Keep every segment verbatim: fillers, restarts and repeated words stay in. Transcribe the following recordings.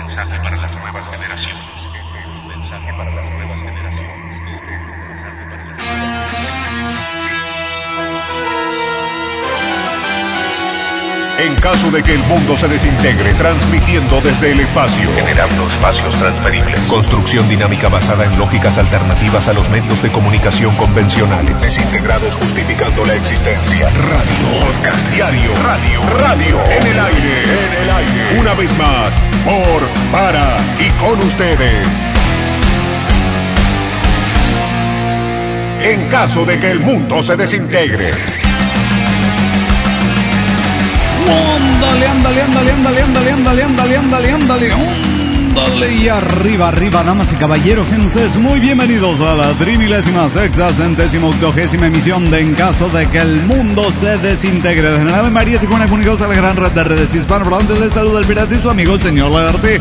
mensaje para las nuevas generaciones. Este es un mensaje para las nuevas generaciones. Este es un mensaje para las nuevas generaciones. En caso de que el mundo se desintegre, transmitiendo desde el espacio, Generando espacios transferibles. construcción dinámica basada en lógicas alternativas a los medios de comunicación convencionales, desintegrados justificando la existencia. Radio, podcast diario, radio, radio, en el aire, en el aire. Una vez más, por, para y con ustedes. En caso de que el mundo se desintegre. Ándale, ándale, ándale, ándale, ándale, ándale, ándale, ándale, ándale, ándale. Y arriba, arriba, damas y caballeros, sean ustedes muy bienvenidos a la trimilésima sexta centésima octogésima emisión de En Caso de que el Mundo se Desintegre. Desde la nave María Tijuana, comunicados a la gran red de redes hispanohablantes, les saluda el pirata y su amigo el señor Lagartija.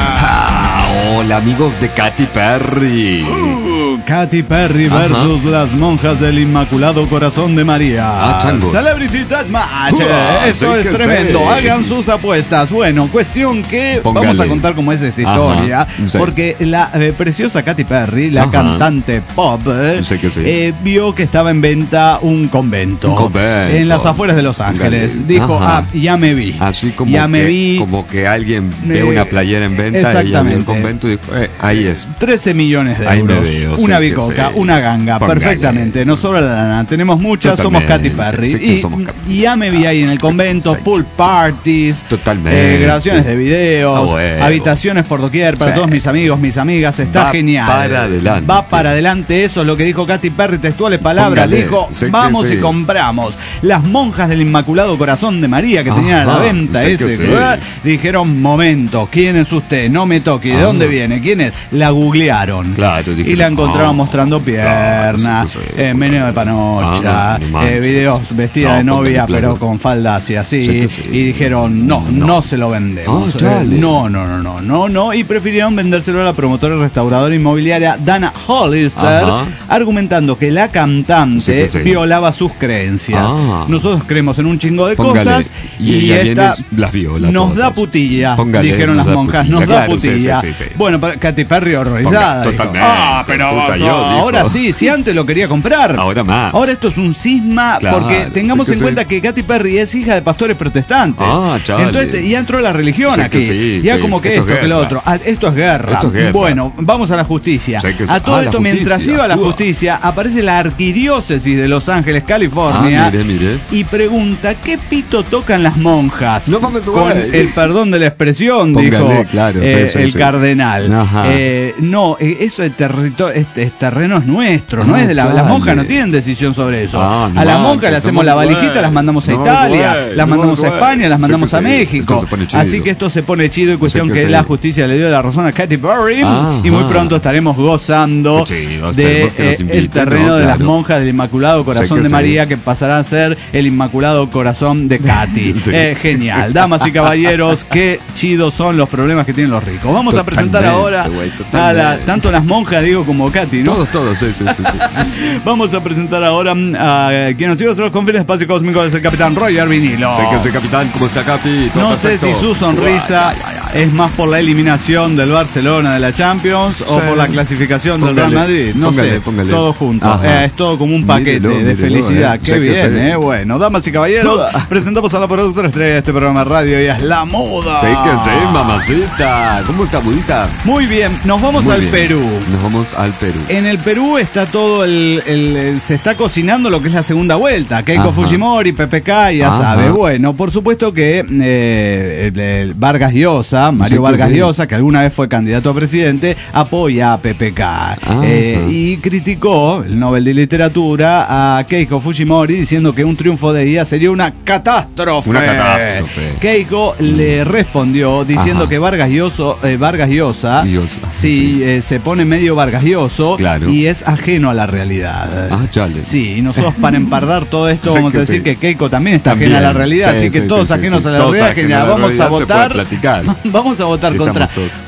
Ah, hola amigos de Katy Perry. Uh, Katy Perry versus Ajá. las monjas del Inmaculado Corazón de María. Ah, changos. Celebrity Deathmatch. Uh, Eso sí es tremendo. Sí. Hagan sus apuestas. Bueno, cuestión que Póngale. vamos a contar cómo es esta historia. Sí. Porque la eh, preciosa Katy Perry, la Ajá. cantante pop, eh, Sí que sí. eh, vio que estaba en venta un convento. Un convento. En las afueras de Los Ángeles. Póngale. Dijo, Ajá. ah, ya me vi. Así como, ya que, me vi. como que alguien ve Eh, una playera en venta y exactamente. había un convento y dijo, eh, ahí es. trece millones de Ahí me euros. veo, una sí que bicoca, sí. una ganga, Póngale. perfectamente. Nos sobra la lana. Tenemos muchas, somos Katy Totalmente. Perry. Sí que y, somos Katy. y ya me vi ahí en el convento, Perfecto. pool parties, Totalmente. eh, grabaciones de videos, Ah, bueno. habitaciones por doquier para Sí. todos mis amigos, mis amigas. Está Va genial. para adelante. Va para adelante. Eso es lo que dijo Katy Perry, textuales palabras. Póngale. Dijo, Sí que vamos sí. y compramos. Las monjas del Inmaculado Corazón de María que Ajá. tenían a la venta Sí que ese sí. lugar, dijeron, momento, ¿quién es usted? No me toque. ¿De Ah. dónde viene? ¿Quién es? La googlearon. Claro, Y dijeron, la encontraron ah, mostrando piernas, claro, sí que sí. eh, meneo de panocha, Ah, no eh, manches. videos vestida No, de novia, póngale, pero claro. con faldas y así. Sí que sí. Y dijeron, no, no, No. se lo vendemos. Ah, Eh, dale. no, no, no, no, no, no. Y prefirieron vendérselo a la promotora y restauradora inmobiliaria Dana Hollister, Ajá. argumentando que la cantante Sí que sí. violaba sus creencias. Ah. Nosotros creemos en un chingo de Póngale. cosas Y y, ella esta viene, las viola nos da todas. putilla, Póngale, dijeron nos las da monjas, putilla. nos da Claro, sí, putilla. sí, sí, sí. Bueno, pa- Katy Perry horrorizada. Ponga- dijo, totalmente. ah, pero Puta, vos- yo, dijo. ahora sí, si antes lo quería comprar. Ahora más. Ahora esto es un cisma, Claro, porque tengamos sí que en sí. cuenta que Katy Perry es hija de pastores protestantes. Ah, chale. Entonces ya entró la religión Sí que aquí. sí, ya sí. como que Esto esto, es que lo guerra. otro. Ah, esto es guerra. Esto es guerra. Bueno, vamos a la justicia. Sí que sí. A todo Ah, la esto, mientras justicia. iba a la Uah. justicia, aparece la arquidiócesis de Los Ángeles, California. Ah, mire, mire. Y pregunta, ¿qué pito tocan las monjas? No mames, Con güey. el perdón de la expresión, Póngale, dijo claro, sí, eh, sí, el sí. cardenal. Ajá. Eh, no, eh, eso es territorio, este, este terreno es nuestro, no Ah, es de la, las chale. monjas no tienen decisión sobre eso. Ah, no a las manches, monjas le no hacemos la mames, valijita, güey. las mandamos a No, Italia, güey, las no, mandamos a güey. España, las Sí mandamos que a sí, México. esto se pone chido. Así que esto se pone chido y cuestión Sí que, que la sí. justicia le dio la razón a Katy Perry Ajá. y muy pronto estaremos gozando Qué chido, de esperemos que nos eh, inviten, el terreno ¿no? de las Claro. monjas del Inmaculado Corazón que de sí. María que pasará a ser el Inmaculado Corazón de Katy. Sí. Eh, genial, damas y caballeros, qué chidos son los problemas que tienen los ricos. Vamos a presentar Totalmente, ahora güey, a totalmente. la, tanto las monjas, digo, como Katy, ¿no? Todos, todos, sí, sí, sí. sí. Vamos a presentar ahora a quien nos iba a hacer los confines espacio cósmico, es el capitán Roger Vinilo. Sé que soy capitán, ¿cómo está Katy? Todo No sé perfecto. si su sonrisa Ay, ay, ay. es más por la eliminación del Barcelona de la Champions o Sí. por la clasificación del Póngale, Real Madrid. No póngale, sé, póngale. todo junto. Ajá. Eh, es todo como un paquete Mírelo, de mírelo, felicidad. eh. Qué Sé que bien, sí. eh. Bueno, damas y caballeros, presentamos a la productora estrella de este programa de radio y es La Moda. Sí que sí, mamacita. ¿Cómo está, budita? Muy bien, nos vamos Muy al bien. Perú. Nos vamos al Perú. En el Perú está todo el, el- el- se está cocinando lo que es la segunda vuelta. Keiko Ajá. Fujimori, P P K, ya Ajá. sabe. Bueno, por supuesto que eh, el- el Vargas Llosa, Mario Sí que Vargas sí. Llosa, que alguna vez fue candidato a presidente, apoya a P P K. Ajá. Eh, y criticó el Nobel de Literatura a Keiko Fujimori diciendo que un triunfo de ella sería una catástrofe. Una catástrofe. Keiko le respondió diciendo Ajá. que Vargas Llosa, eh, Vargas Llosa, Llosa, sí, sí. eh, se pone medio vargasioso Claro. y es ajeno a la realidad. Ah, chale. Sí, y nosotros para empardar todo esto Sí vamos que a decir sí. que Keiko también está También. ajena a la realidad, Sí, así que sí, todos sí, sí, ajenos sí. a la Todos realidad, ajenos genial. a la Vamos a realidad, se votar. puede platicar. Vamos a votar Sí, contra. estamos todos.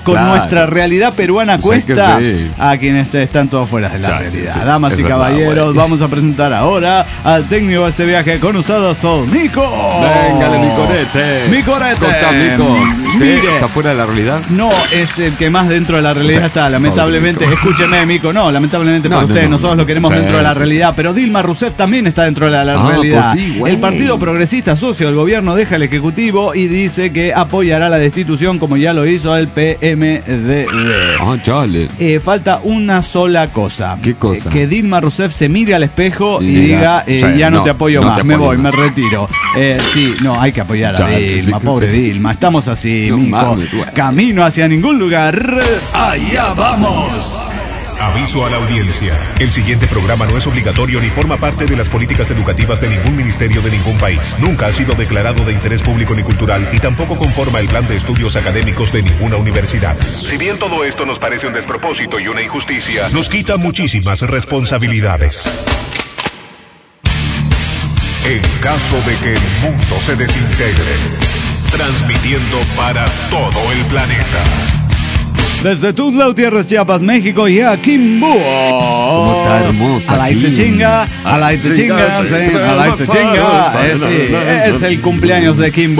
con Claro. nuestra realidad peruana Sí cuesta que sí. a quienes están todos fuera de la Sí, realidad. sí, Damas es y verdad, caballeros, güey. vamos a presentar ahora al técnico de este viaje con ustedes, son Nico. Véngale, mi corete. Mi corete. ¿Cómo está, Nico? ¿Usted Mire. está fuera de la realidad? No, es el que más dentro de la realidad Sí. está, lamentablemente. Pobre Mico. Escúcheme, Mico, no, lamentablemente No, para no, ustedes, no, nosotros no. lo queremos Sí, dentro de la sí, realidad, pero Dilma Rousseff también está dentro de la, la Ah, realidad. pues sí, güey. El Partido Progresista, socio del gobierno, deja el Ejecutivo y dice que apoyará la destitución como ya lo hizo el P M D B. Ah, chale. Eh, falta una sola cosa. ¿Qué cosa? Eh, que Dilma Rousseff se mire al espejo y, Y diga, diga, eh, sí, ya no, no, te apoyo no más, te me apoyo voy, más. me retiro. Eh, sí, no, hay que apoyar a Chale, Dilma, sí que pobre sí. Dilma. Estamos así, No Mico. mames, güey. Camino hacia ningún lugar. Allá vamos. Aviso a la audiencia. El siguiente programa no es obligatorio ni forma parte de las políticas educativas de ningún ministerio de ningún país. Nunca ha sido declarado de interés público ni cultural y tampoco conforma el plan de estudios académicos de ninguna universidad. Si bien todo esto nos parece un despropósito y una injusticia, nos quita muchísimas responsabilidades. En caso de que el mundo se desintegre, transmitiendo para todo el planeta. Desde Tuzla, Gutiérrez, Chiapas, México, y a Kimbo. ¿Cómo está hermosa, A la Kim? chinga, a la chinga, sí, a la chinga. Eh, sí, es el cumpleaños de Kimbo.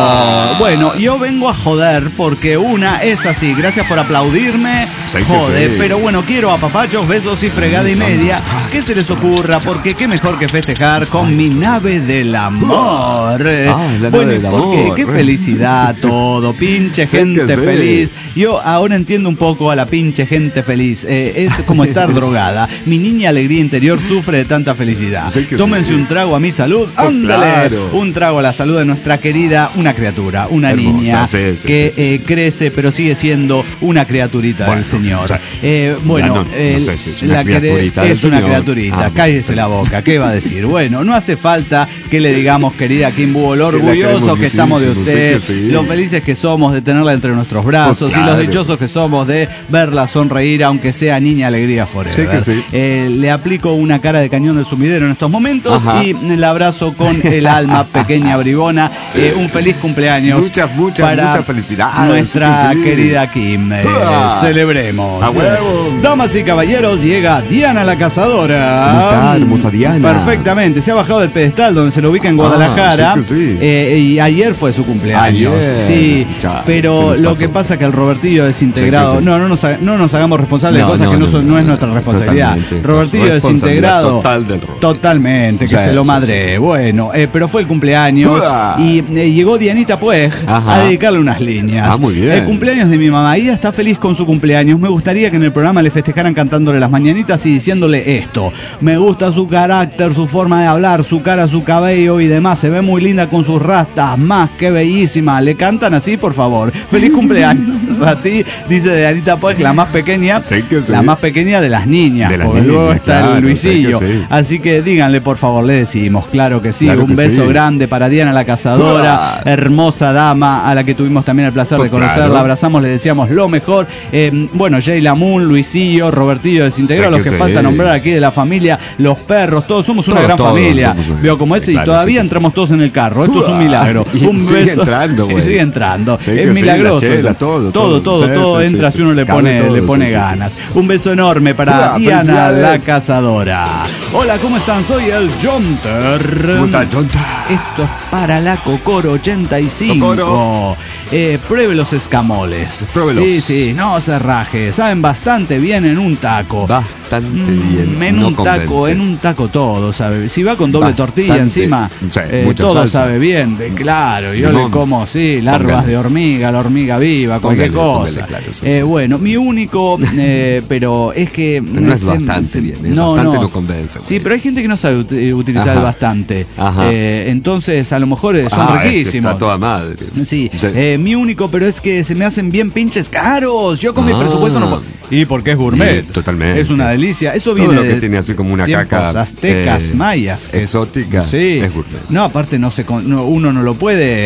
Bueno, yo vengo a joder porque una es así. Gracias por aplaudirme. Sí que Jode, sí. pero bueno, quiero apapachos, besos y fregada y media. ¿Qué se les ocurra? Porque qué mejor que festejar con mi nave del amor. Ah, la nave Bueno, del porque amor. qué felicidad todo, pinche Sí gente que sí. feliz. Yo ahora entiendo un poco a la pinche gente feliz. Eh, es como estar drogada. Mi niña alegría interior sufre de tanta felicidad. Sí que Tómense sí. un trago a mi salud. Pues Ándale. claro. Un trago a la salud de nuestra querida, una criatura, una Hermosa, niña sí, sí, que sí, sí. eh, crece pero sigue siendo una criaturita Bueno, del Señor. o sea, Eh, bueno, ya no- no el- sé si es una la quere- criaturita del es una Señor. criaturita. Ah, Cállese la boca. ¿Qué va a decir? Bueno, no hace falta que le digamos, querida Kim Bull, lo Que la orgulloso queremos que estamos de muchísimo, usted, sí que sí. lo felices que somos de tenerla entre nuestros brazos Pues y los claro. dichosos que somos de verla sonreír, aunque sea niña alegría forever. Sí que sí. Eh, le aplico una cara de cañón de sumidero en estos momentos Ajá. y la abrazo con el alma pequeña bribona. Eh, un feliz cumpleaños. Muchas, muchas, para muchas felicidades. nuestra Sí que sí. querida Kim. Eh, ¡Ah! celebremos. ¡A huevo! Damas y caballeros, llega Diana la Cazadora. ¿Cómo está, hermosa Diana? Perfectamente. Se ha bajado del pedestal donde se lo ubica en Guadalajara. Ah, sí que sí. Eh, y ayer fue su cumpleaños. Ayer. Sí. Chale, se pero nos lo pasó. que pasa es que el Robertillo desintegrado. Sí que sí. No, no nos, ha- no nos hagamos responsables No, de cosas no, que no, no, son- no, no es no, nuestra responsabilidad. totalmente. Robertillo Responsabilidad desintegrado. total del Robert. Totalmente, que Sí, se lo sí, madre. sí, sí. Bueno, eh, pero fue el cumpleaños. ¡Uah! Y eh, llegó Dianita Puej Ajá. a dedicarle unas líneas. Ah, muy bien. El cumpleaños de mi mamá. Ella está feliz con su cumpleaños. Me gustaría que en el programa le festejaran cantándole las mañanitas y diciéndole esto. Me gusta su carácter, su forma de hablar, su cara, su cabello y demás. Se ve muy linda con sus rastas. Más que bellísima. ¿Le cantan así, por favor? Feliz cumpleaños a ti, dice Dianita Puej, la más pequeña. Sí que sí. La más pequeña de las niñas. De las porque niñas, luego está claro, el Luisillo. sí que sí. Así que díganle, por favor, le decimos. Claro que sí. Claro Un que beso sí. grande para Diana la Cazadora. ¡Uah! Hermosa dama a la que tuvimos también el placer Pues de conocerla. claro. Abrazamos, le deseamos lo mejor. Eh, bueno, Jay Lamun, Luisillo, Robertillo desintegrado, Sí los que que sí. falta nombrar aquí de la familia, los perros, todos somos una Todos, gran todos familia. somos una- Veo como ese y claro, todavía sí que sí. entramos todos en el carro. Esto es un ¡Uah! milagro. Y Un sigue beso. entrando, güey. Y sigue entrando. Sí que es sí, milagroso. la chela, eso. todo, todo, todo. todo, Sí, todo sí, entra sí. si uno le Cabe pone, todo, le pone sí, sí, ganas. Un beso enorme para ¡Uah! Diana la ¡Felicidades! Cazadora. Hola, ¿cómo están? Soy el Jonter. ¿Cómo está, Jonta? Esto es para la Cocoro ochenta y cinco. Cocoro. Eh, pruebe los escamoles. Pruébelos. Sí, sí, no se raje. Saben bastante bien en un taco. Bastante Mm, bien. En no un taco, convence. en un taco todo, ¿sabe? Si va con doble Bastante. tortilla encima, Sí, eh, mucha todo salsa. sabe bien. Eh, Claro, yo Limón. le como, sí, larvas Póngale. de hormiga, la hormiga viva, cualquier Póngale, cosa. póngale, claro, sí, Eh, sí, bueno, sí, mi sí. único, eh, pero es que... Pero no es se- bastante se- bien, es bastante no convence, güey. Sí, pero hay gente que no sabe ut- eh, utilizar Ajá. el bastante. Ajá. Eh, entonces, a lo mejor eh, son Ah, es que riquísimos. está toda madre. Sí, eh, mi único, pero es que se me hacen bien pinches caros. Yo con mi Ah. presupuesto no puedo. Y porque es gourmet. Sí, totalmente. Es una delicia. Eso Todo viene lo que de tiene así como una tiempos caca, aztecas, eh, mayas. que- exótica, Sí. es gourmet. No, aparte no se con- no, uno no lo puede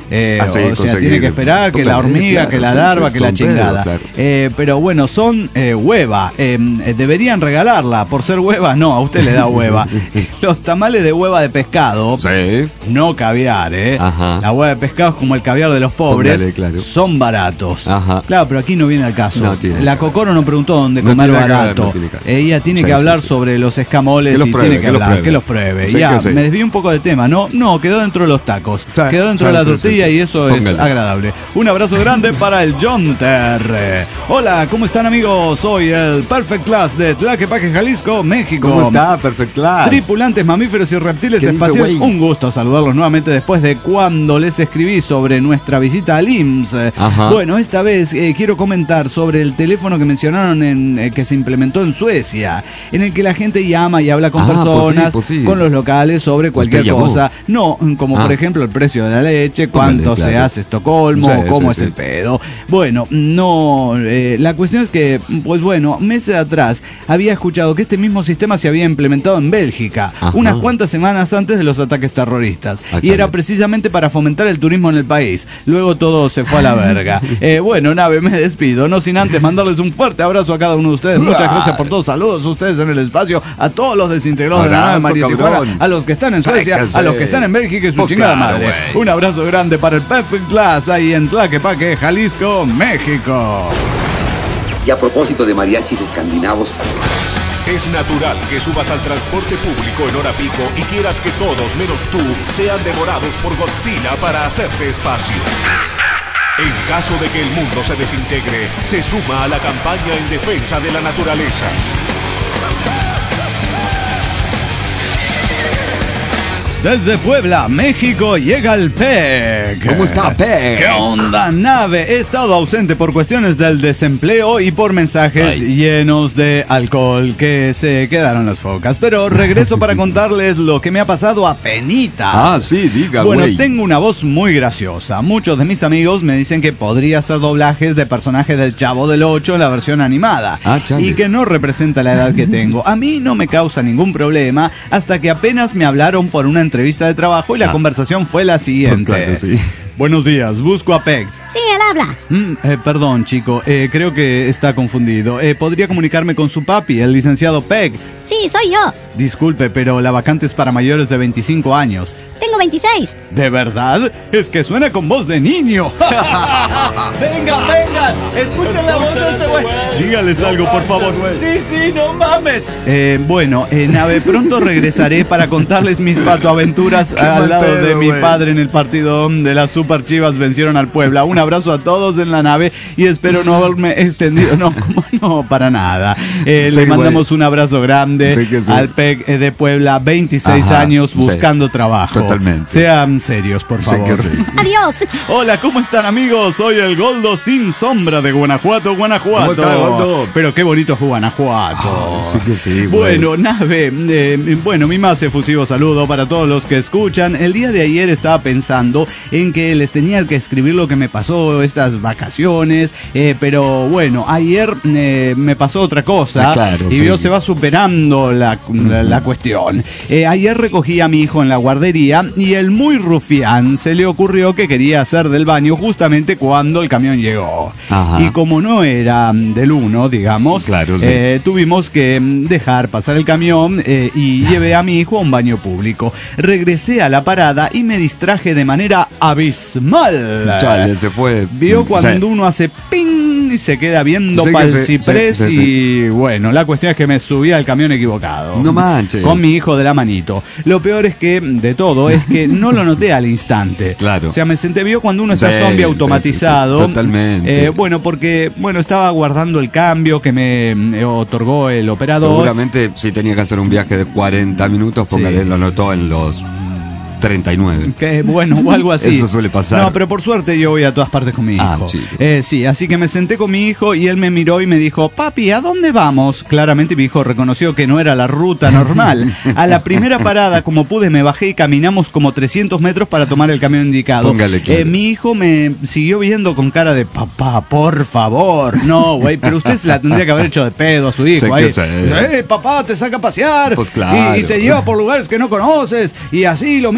Eh, Ah, sí, o sea, conseguir tiene que esperar que la totalmente, hormiga, claro, que la sí, larva, sí, que la con pedo, chingada. claro. Eh, pero bueno, son eh, hueva. Eh, deberían regalarla por ser hueva. No, a usted le da hueva. Los tamales de hueva de pescado, Sí. no caviar, ¿eh? Ajá. La hueva de pescado es como el caviar de los pobres. Póngale, claro. Son baratos. Ajá. Claro, pero aquí no viene al caso. No tiene la que ver. Cocoro no preguntó dónde No comer tiene que ver, barato. no tiene que ver. Ella tiene Sí, que sí, hablar sí, sí. sobre los escamoles Que los y pruebe, tiene que, que los hablar, pruebe. que los pruebe. Sí, ya, que sí. me desvié un poco del tema. No, no, quedó dentro de los tacos. Sí, Quedó dentro sí, de la sí, tortilla sí, sí. y eso Póngale. es agradable. Un abrazo grande para el John Terre. Hola, ¿cómo están, amigos? Soy el Perfect Class de Tlaquepaque, Jalisco, México. ¿Cómo está? Perfect Class. Tripulantes, mamíferos y reptiles ¿Qué dice, espaciales, güey? un gusto saludarlos nuevamente después de cuando les escribí sobre nuestra visita al I M S S. Ajá. Bueno, esta vez eh, quiero comentar sobre el teléfono que mencionaron en, eh, que se implementó en Suecia, en el que la gente llama y habla con Ah, pues sí, personas, pues sí. con los locales sobre cualquier llamó. cosa. No, como Ah. por ejemplo el precio de la leche, Póngale, cuánto se claro. hace Estocolmo, Sí, cómo sí, es sí. el pedo. Bueno, no, eh, la cuestión es que, pues bueno, meses atrás había escuchado que este mismo sistema se había implementado en Bélgica, Ajá. unas cuantas semanas antes de los ataques terroristas. Ah, Y era chale. precisamente para fomentar el turismo en el país. Luego todo se fue a la verga. Eh, bueno, nave, me despido, no sin antes mandarles un fuerte abrazo a cada uno de ustedes. Muchas gracias por todos. Saludos a ustedes en el espacio, a todos los desintegrados de la nave Abrazo, María cabrón. Tijuana, a los que están en Suecia, Sáquense. a los que están en Bélgica y su Pues chingada claro, madre. güey. Un abrazo grande para el Perfect Class ahí en Tlaquepaque, Jalisco, México. Y a propósito de mariachis escandinavos, Es natural que subas al transporte público en hora pico y quieras que todos menos tú sean devorados por Godzilla para hacerte espacio. En caso de que el mundo se desintegre, se suma a la campaña en defensa de la naturaleza. Desde Puebla, México, llega el P E C. ¿Cómo está, P E C? ¿Qué onda, nave? He estado ausente por cuestiones del desempleo y por mensajes Ay. llenos de alcohol que se quedaron las focas. Pero regreso para contarles lo que me ha pasado a penitas. Ah, sí, diga, Bueno, güey. tengo una voz muy graciosa. Muchos de mis amigos me dicen que podría hacer doblajes de personajes del Chavo del Ocho en la versión animada. Ah, chale. Y que no representa la edad que tengo. A mí no me causa ningún problema hasta que apenas me hablaron por una entrevista de trabajo y la Ah. conversación fue la siguiente. Pues claro, sí. Buenos días, busco a Peg. Sí, él habla. Mm, eh, perdón, chico, eh, creo que está confundido. Eh, ¿Podría comunicarme con su papi, el licenciado Peg? Sí, soy yo. Disculpe, pero la vacante es para mayores de veinticinco años. Tengo veintiséis. ¿De verdad? Es que suena con voz de niño. venga, venga, escuchen la voz de este güey. Dígales algo, por favor. Sí, sí, no mames. Eh, bueno, eh, nave, pronto regresaré para contarles mis patoaventuras al mal lado pedo, de mi güey. padre en el partido donde las Super Chivas vencieron al Puebla. Un abrazo a todos en la nave y espero no haberme extendido. No, como no, para nada. Eh, Sí, le mandamos güey. un abrazo grande Sí que sí. al P E C de Puebla, veintiséis Ajá, años sí. buscando trabajo. Totalmente. Sean serios, por Sí favor. que sí. Adiós. Hola, ¿cómo están, amigos? Soy el Goldo sin sombra de Guanajuato, Guanajuato. ¿Cómo está, Goldo? Pero qué bonito es Guanajuato. Ah, sí que sí, güey. Bueno, nave, eh, bueno, mi más efusivo saludo para todos los que escuchan. El día de ayer estaba pensando en que les tenía que escribir lo que me pasó estas vacaciones, eh, pero bueno, ayer eh, me pasó otra cosa Ah, claro, y sí. vio, se va superando la, la, la cuestión. Eh, ayer recogí a mi hijo en la guardería y el muy rufián se le ocurrió que quería hacer del baño justamente cuando el camión llegó. Ajá. Y como no era mm, del uno, digamos, Claro, sí. eh, tuvimos que mm, dejar pasar el camión eh, y llevé a mi hijo a un baño público. Regresé a la parada y me distraje de manera abismal. Chale, se fue. Vio cuando Sí. uno hace ping y se queda viendo Sí que para el sí, ciprés sí, sí, y bueno, la cuestión es que me subí al camión equivocado. No manches. Con mi hijo de la manito. Lo peor es que, de todo, es que no lo noté al instante. Claro. O sea, me senté, vio cuando uno está Sí, zombie sí, automatizado. sí, sí, totalmente. Eh, bueno, porque, bueno, estaba guardando el cambio que me eh, otorgó el operador. Seguramente si tenía que hacer un viaje de cuarenta minutos, póngale, Sí. lo anotó en los treinta y nueve. Que bueno, o algo así. Eso suele pasar. No, pero por suerte yo voy a todas partes con mi hijo. Ah, chico. Eh, sí, así que me senté con mi hijo y él me miró y me dijo, papi, ¿a dónde vamos? Claramente mi hijo reconoció que no era la ruta normal. A la primera parada, como pude, me bajé y caminamos como trescientos metros para tomar el camión indicado. Póngale, claro. Eh, mi hijo me siguió viendo con cara de, papá, por favor. No, güey, pero usted se la tendría que haber hecho de pedo a su hijo. Sí ahí. que sí. Eh, papá, te saca a pasear. Pues claro. Y, y te lleva por lugares que no conoces. Y así lo mismo.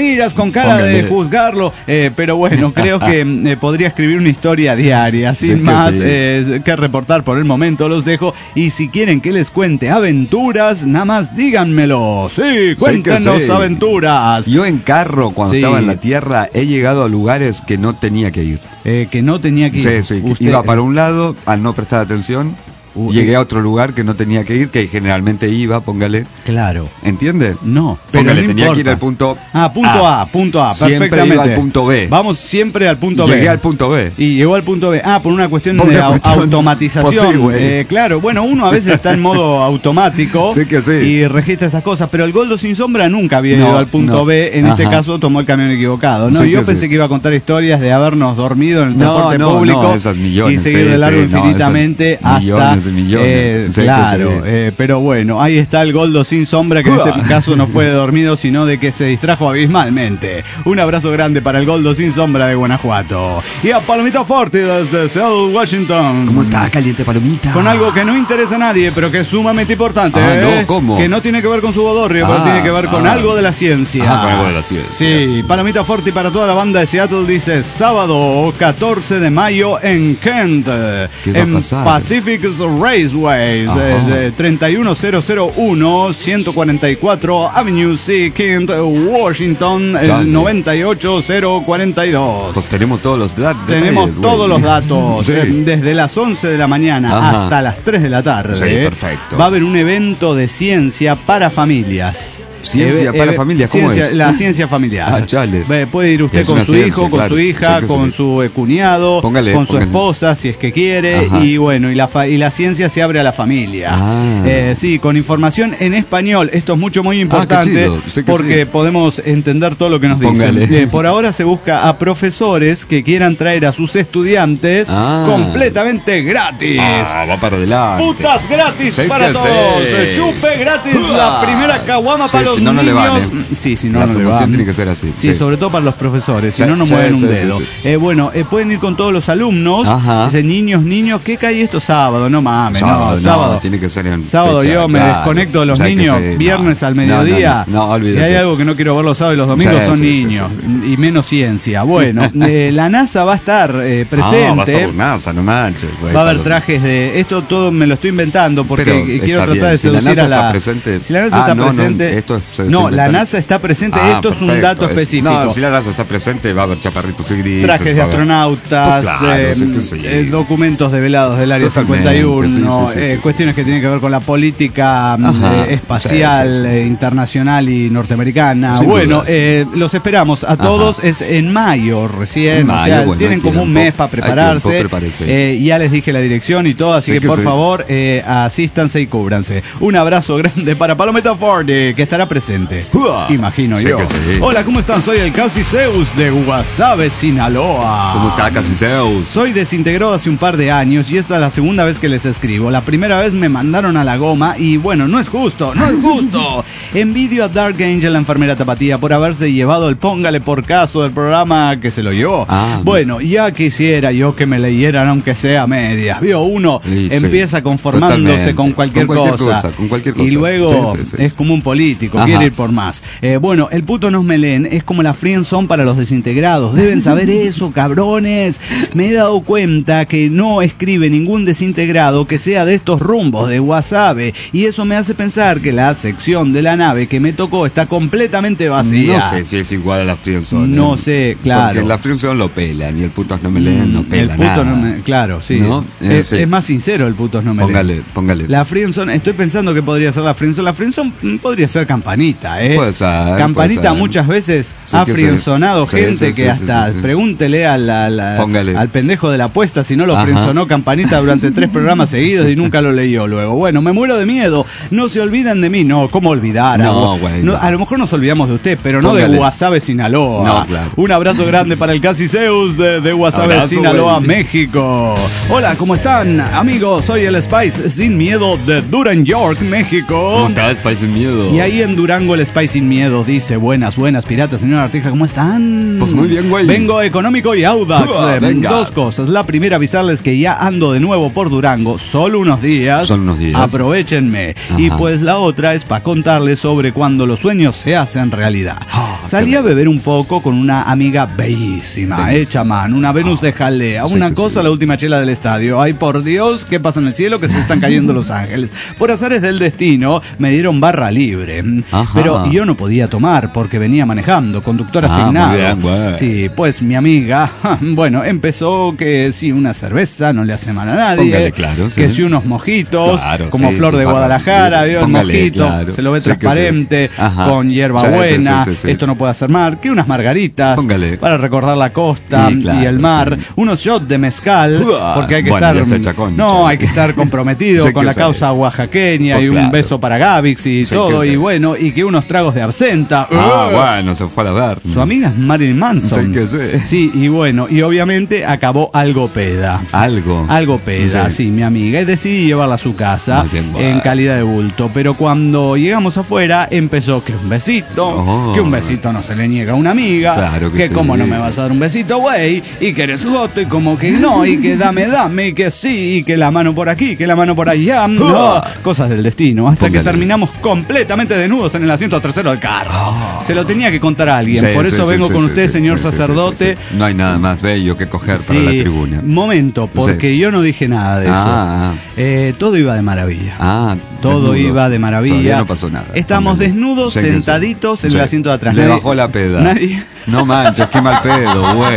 miras con cara Póngale. de juzgarlo, eh, pero bueno, creo que eh, podría escribir una historia diaria, sin Sí que más sí. eh, que reportar por el momento. Los dejo, y si quieren que les cuente aventuras, nada más díganmelo. Sí, cuéntenos sí. aventuras. Yo en carro, cuando Sí. estaba en la tierra, he llegado a lugares que no tenía que ir. Eh, que no tenía que ir. Sí, sí, que Usted- iba para un lado, al no prestar atención, Uh, llegué eh. a otro lugar que no tenía que ir, que generalmente iba, póngale. Claro. ¿Entiende? No, pero Póngale, no tenía que ir importa. al punto Ah, punto A, punto A, Siempre perfectamente. iba al punto B. Vamos siempre al punto B. Llegué al punto B. Y llegó al punto B. Ah, por una cuestión Por de una au- cuestión- automatización. Pues sí, güey. Eh, claro, bueno, uno a veces está en modo automático Sí que sí. y registra estas cosas, pero el Goldo sin sombra nunca había No, ido al punto no. B. En este Ajá. caso tomó el camión equivocado. No, Sí yo que pensé sí. que iba a contar historias de habernos dormido en el No, transporte no, público no, esas millones, y seguir sí, de largo sí, no, infinitamente esas hasta millones y millones. eh, Sí que claro, sí. eh, pero bueno, ahí está el Goldo sin sombra, que en este caso no fue de dormido, sino de que se distrajo abismalmente. Un abrazo grande para el Goldo sin sombra de Guanajuato. Y a Palomita Forti desde Seattle, Washington. ¿Cómo está, caliente palomita? Con algo que no interesa a nadie, pero que es sumamente importante. Ah, ¿eh? no, ¿cómo? Que no tiene que ver con su bodorrio, pero Ah, tiene que ver con ah. algo de la ciencia. Ah, con algo de la ciencia. Sí, Palomita Forti para toda la banda de Seattle dice sábado catorce de mayo en Kent, ¿Qué va a en pasar? Pacific Raceways, Ajá. eh, de treinta y uno mil uno, ciento cuarenta y cuatro Avenue C, Kent, Washington, el Dale. noventa y ocho mil cuarenta y dos. Pues tenemos todos los datos. Tenemos todos los datos, Sí. eh, desde las once de la mañana Ajá. hasta las tres de la tarde. Sí, perfecto. Va a haber un evento de ciencia para familias. ¿Ciencia Eh, para eh, familias? ¿Cómo ciencia- es? La ciencia familiar. Ah, chale. Ve, puede ir usted Es con una su ciencia, hijo, con claro. su hija, Sí que con sí. su eh, cuñado, Póngale, con su póngale. esposa, si es que quiere. Ajá. Y bueno, y la, fa- y la ciencia se abre a la familia. Ah. Eh, sí, con información en español. Esto es mucho, muy importante, chido. Sí que porque sí. podemos entender todo lo que nos Póngale. dicen. Eh, por ahora se busca a profesores que quieran traer a sus estudiantes Ah. completamente gratis. Ah, va para adelante. Putas gratis Sí para que todos. sí. Eh, Chupe gratis. La primera caguama Sí, para los si no, no le niños. van, ¿eh? Sí, si no, La no le promoción van. tiene que ser así, Sí, sí. sobre todo para los profesores. Si Sí, no, no sí, mueven un sí, sí, dedo. sí. Eh, bueno, eh, pueden ir con todos los alumnos. Ajá. Dicen, niños, niños, ¿qué cae esto sábado? No mames, Sábado, no, no, sábado. tiene que ser en Sábado fecha, yo me claro. desconecto de los O sea, que niños. sí, no. Viernes al No, no, mediodía. no, no, si olvídese. hay algo que no quiero ver los sábados y los domingos, Sí, son sí, sí, niños. sí, sí. Y menos ciencia. Bueno, eh, la NASA va a estar eh, Ah, va a presente. estar NASA, no manches, güey. Va a haber Para- trajes de... Esto todo me lo estoy inventando porque Pero quiero está tratar bien. de Si la seducir NASA a la... está presente- Si la NASA Ah, está no, no, presente... esto es- se está no, la inventando. NASA está presente. Ah, esto es un perfecto. dato Es- específico. No, si la NASA está presente, va a haber chaparritos y grises. Trajes de va a haber- astronautas, Pues claro, eh, sí que sí. eh, documentos develados del Área Totalmente, cincuenta y uno, sí, sí, sí, eh, sí, cuestiones que tienen que ver con la política mm, Ajá, eh, espacial, sí, sí, sí, eh, sí. internacional y norteamericana. Sin bueno, dudas. eh, los esperamos a todos. Es en mayo recién, En o mayo, sea, bueno, tienen hay como un tiempo, mes para hay prepararse. tiempo, prepárese. Eh, ya les dije la dirección y todo, así Sí que, que por sí. favor, eh, asístanse y cúbranse. Un abrazo grande para Palomita Ford, eh, que estará presente. Uah. Imagino Sí yo. que sí. Hola, ¿cómo están? Soy el Casi Zeus de Guasave, Sinaloa. ¿Cómo está, Casi Zeus? Soy desintegrado hace un par de años y esta es la segunda vez que les escribo. La primera vez me mandaron a la goma y bueno, no es justo, no es justo. Envidio a Dark Angel, la enfermera tapatía, por haberse llevado el póngale por caso del programa que se lo llevó. Ah, bueno, ya quisiera yo que me leyeran aunque sea a medias. Vio, uno Sí, sí. empieza conformándose Totalmente. con cualquier, Con cualquier cosa, cosa, con cualquier cosa. y luego Sí, sí, sí. es como un político, Ajá. quiere ir por más. Eh, bueno, el puto nos me leen es como la friendzone para los desintegrados. Deben saber eso, cabrones. Me he dado cuenta que no escribe ningún desintegrado que sea de estos rumbos de Wasabe y eso me hace pensar que la sección de la nave que me tocó está completamente vacía. No sé si es igual a la friendzone. No ¿eh? sé, claro. Porque la friendzone lo pelan y el putos no me leen, no Mm, pela el puto nada. no me, claro, sí. ¿No? Eh, Es, sí. es más sincero el putos no me leen. Póngale, póngale. La friendzone, estoy pensando que podría ser la friendzone. La friendzone mm, podría ser Campanita, ¿eh? Puede ser, Campanita puede ser. muchas veces Sí ha que sí. frienzonado Sí, gente sí, que sí, hasta sí, sí, sí. pregúntele a la- la- Póngale. al pendejo de la apuesta si no lo Ajá. frienzonó Campanita durante tres programas seguidos y nunca lo leyó luego. Bueno, me muero de miedo. No se olviden de mí. No, ¿cómo olvidar? No, A- güey, no, no. A lo mejor nos olvidamos de usted, pero no de Póngale. Guasave, Sinaloa. No, claro. Un abrazo grande para el Casi Zeus de, de Guasave, Abrazo, Sinaloa, güey. México. Hola, ¿cómo están? Amigos, soy el Spice Sin Miedo de Duran, York, México. ¿Cómo está Spice Sin Miedo? Y ahí en Durango el Spice Sin Miedo dice: buenas, buenas, piratas, señora Artija, ¿cómo están? Pues muy bien, güey. Vengo económico y audax. Uah, Eh, venga. Dos cosas. La primera, avisarles que ya ando de nuevo por Durango, solo unos días. Solo unos días. Aprovechenme. Ajá. Y pues la otra es para contarles sobre cuando los sueños se hacen realidad. Ah, Salí a beber un poco con una amiga bellísima, bellísima. hecha a mano, una Venus oh. de Jaldea, una sí, cosa, sí. la última chela del estadio. Ay, por Dios, ¿qué pasa en el cielo? Que se están cayendo los ángeles. Por azares del destino, me dieron barra libre. Ajá. Pero yo no podía tomar porque venía manejando, conductor ah, asignado. Bien, bueno. Sí, pues mi amiga, bueno, empezó que si una cerveza no le hace mal a nadie. Póngale, claro, que sí. si unos mojitos, claro, como sí, Flor de Guadalajara, vio el mojito, claro. se lo ve sí, transparente, sí. con hierba sí, buena, sí, sí, sí. esto no puede hacer mal, que unas margaritas Póngale. para recordar la costa sí, claro, y el mar, sí. unos shots de mezcal, porque hay que bueno, estar está chacón, no, chacón. hay que estar comprometido sí, con la causa sabe. oaxaqueña pues y claro. un beso para Gavix y sí, todo, y bueno, y que unos tragos de absenta. Ah, uh, bueno, se fue a la ver. Su amiga es Marilyn Manson. Sí, que sí. Sí, y bueno, y obviamente acabó algo peda. Algo. Algo peda, sí, sí mi amiga. Y decidí llevarla a su casa bien, en bueno. calidad de bulto. Pero cuando llegamos afuera, empezó que un besito, oh. que un besito no se le niega a una amiga. Claro que, que sí. como no me vas a dar un besito, güey, y que eres joto, y como que no, y que dame, dame, y que sí, y que la mano por aquí, que la mano por allá. No, cosas del destino. Hasta Póngale. que terminamos completamente desnudos en el asiento trasero del carro. Oh. Se lo tenía que contar a alguien. Sí, por eso sí, vengo sí, con sí, usted, sí, señor sí, sacerdote. Sí, sí, sí. No hay nada más bello que coger sí, para la tribuna. Momento, porque sí. yo no dije nada de eso. Ah, eh, todo iba de maravilla. Ah, todo desnudo. iba de maravilla. Todavía no pasó nada. Estamos Póngale. desnudos, sí, sentaditos sí. en el asiento de atrás. Le nadie, bajó la peda. Nadie. No manches, qué mal pedo, güey.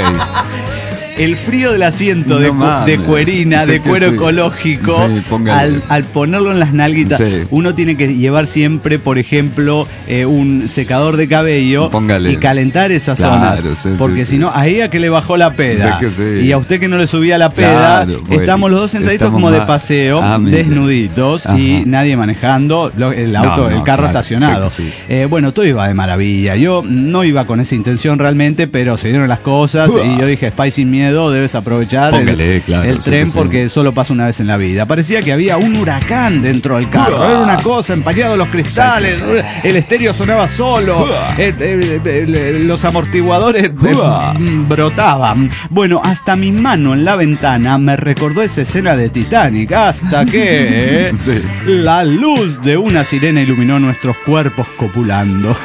El frío del asiento no de, cu de cuerina, sí, de cuero sí. ecológico, sí, al, al ponerlo en las nalguitas, sí. uno tiene que llevar siempre, por ejemplo, eh, un secador de cabello póngale. y calentar esas claro, zonas. Sí, porque sí, si no, sí. ahí a que le bajó la peda. Sí, sí. Y a usted que no le subía la peda, claro, estamos los dos sentaditos como de paseo, ah, desnuditos, Ajá. y nadie manejando, el auto, no, no, el carro claro, estacionado. Sí, sí. Eh, bueno, todo iba de maravilla. Yo no iba con esa intención realmente, pero se dieron las cosas uh. y yo dije, Spicy Miedo, debes aprovechar Póngale, el, claro, el tren sí, porque sí. solo pasa una vez en la vida. Parecía que había un huracán dentro del carro. Uh, Era una cosa, empañado los cristales, sí, sí. el estéreo sonaba solo, uh, el, el, el, el, los amortiguadores uh, brotaban. Bueno, hasta mi mano en la ventana me recordó esa escena de Titanic, hasta que sí. la luz de una sirena iluminó nuestros cuerpos copulando.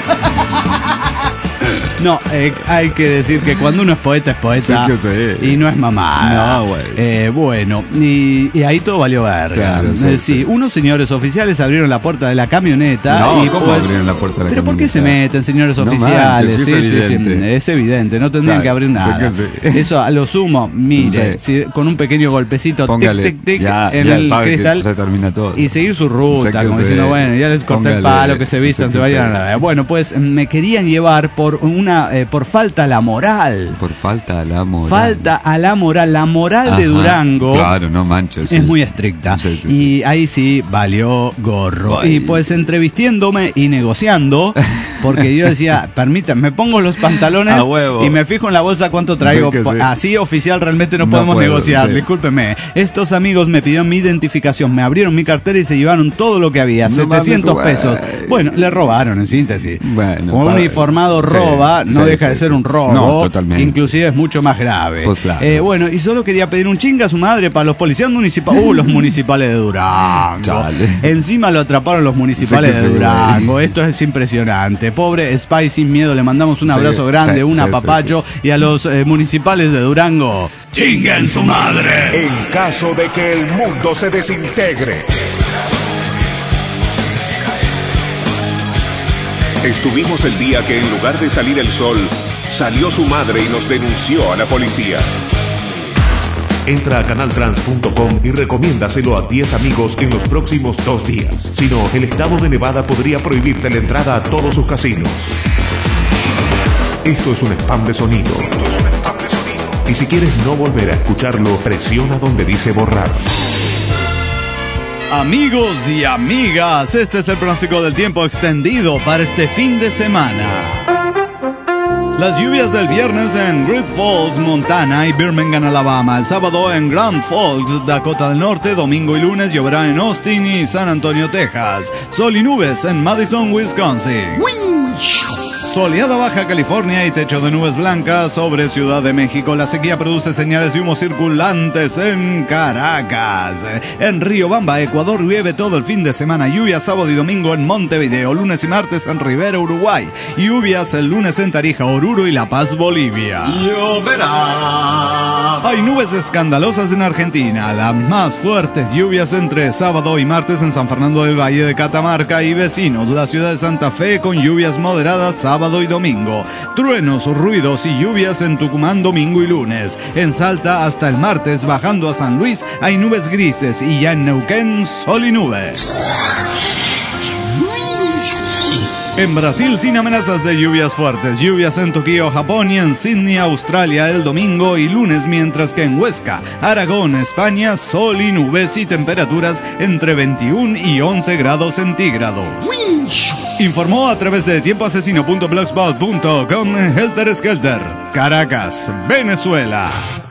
No, eh, hay que decir que cuando uno es poeta es poeta sí, sí. y no es mamada. No, güey. Eh, bueno, y, y ahí todo valió verga. Claro, sí, eh, sí. sí, unos señores oficiales abrieron la puerta de la camioneta. No, y ¿cómo pues, abrieron la puerta de la ¿Pero camioneta? por qué se meten, señores no oficiales? Manches, sí, es, sí, evidente. Sí, es evidente, no tendrían claro, que abrir nada. Sí que sí. Eso a lo sumo, mire, sí. si, con un pequeño golpecito, Póngale, tic, tic, tic, ya, en ya el cristal se termina todo. Y seguir su ruta, como diciendo, bueno, ya les corté Póngale, el palo, que se vistan, se vayan a la... Bueno, pues me querían llevar por una eh, por falta a la moral. Por falta a la moral. Falta a la moral. La moral Ajá, de Durango. Claro, no manches. Es sí. muy estricta. Sí, sí, y sí. ahí sí valió gorro. Ay. Y pues entrevistiéndome y negociando, porque yo decía, permítanme, me pongo los pantalones y me fijo en la bolsa cuánto traigo. Sí sí. Así oficial realmente no, no podemos puedo, negociar. Sí. Discúlpeme. Estos amigos me pidieron mi identificación, me abrieron mi cartera y se llevaron todo lo que había. No setecientos mames, pesos. Bueno, le robaron en síntesis. Bueno, un uniformado roba, sí, no sí, deja sí, de ser sí. un robo. No, totalmente. Inclusive es mucho más grave. Pues claro. Eh, bueno, y solo quería pedir un chinga a su madre para los policías municipales. Uh, los municipales de Durango. Chale. Encima lo atraparon los municipales sí de Durango. Sí, Esto es impresionante. Pobre Spy sin miedo, le mandamos un abrazo sí, grande, sí, un sí, apapacho. Sí, sí. Y a los eh, municipales de Durango, ¡chinguen su madre! En caso de que el mundo se desintegre. Estuvimos el día que en lugar de salir el sol, salió su madre y nos denunció a la policía. Entra a canal trans punto com y recomiéndaselo a diez amigos en los próximos dos días. Si no, el estado de Nevada podría prohibirte la entrada a todos sus casinos. Esto es un spam de sonido. Esto es un spam de sonido. Y si quieres no volver a escucharlo, presiona donde dice borrar. Amigos y amigas, este es el pronóstico del tiempo extendido para este fin de semana. Las lluvias del viernes en Great Falls, Montana y Birmingham, Alabama. El sábado en Grand Falls, Dakota del Norte. Domingo y lunes lloverá en Austin y San Antonio, Texas. Sol y nubes en Madison, Wisconsin. soleada Baja California y techo de nubes blancas sobre Ciudad de México. La sequía produce señales de humo circulantes en Caracas. En Riobamba, Ecuador, llueve todo el fin de semana. Lluvias sábado y domingo en Montevideo. Lunes y martes en Rivera, Uruguay. Lluvias el lunes en Tarija, Oruro y La Paz, Bolivia. Lloverá. Hay nubes escandalosas en Argentina. Las más fuertes lluvias entre sábado y martes en San Fernando del Valle de Catamarca y vecinos. La ciudad de Santa Fe con lluvias moderadas sábado y domingo. Truenos, ruidos y lluvias en Tucumán domingo y lunes. En Salta hasta el martes, bajando a San Luis, hay nubes grises y ya en Neuquén sol y nubes. En Brasil sin amenazas de lluvias fuertes. Lluvias en Tokio, Japón y en Sydney, Australia el domingo y lunes, mientras que en Huesca, Aragón, España, sol y nubes y temperaturas entre veintiuno y once grados centígrados. Informó a través de tiempo asesino punto blogspot punto com Helter Skelter, Caracas, Venezuela.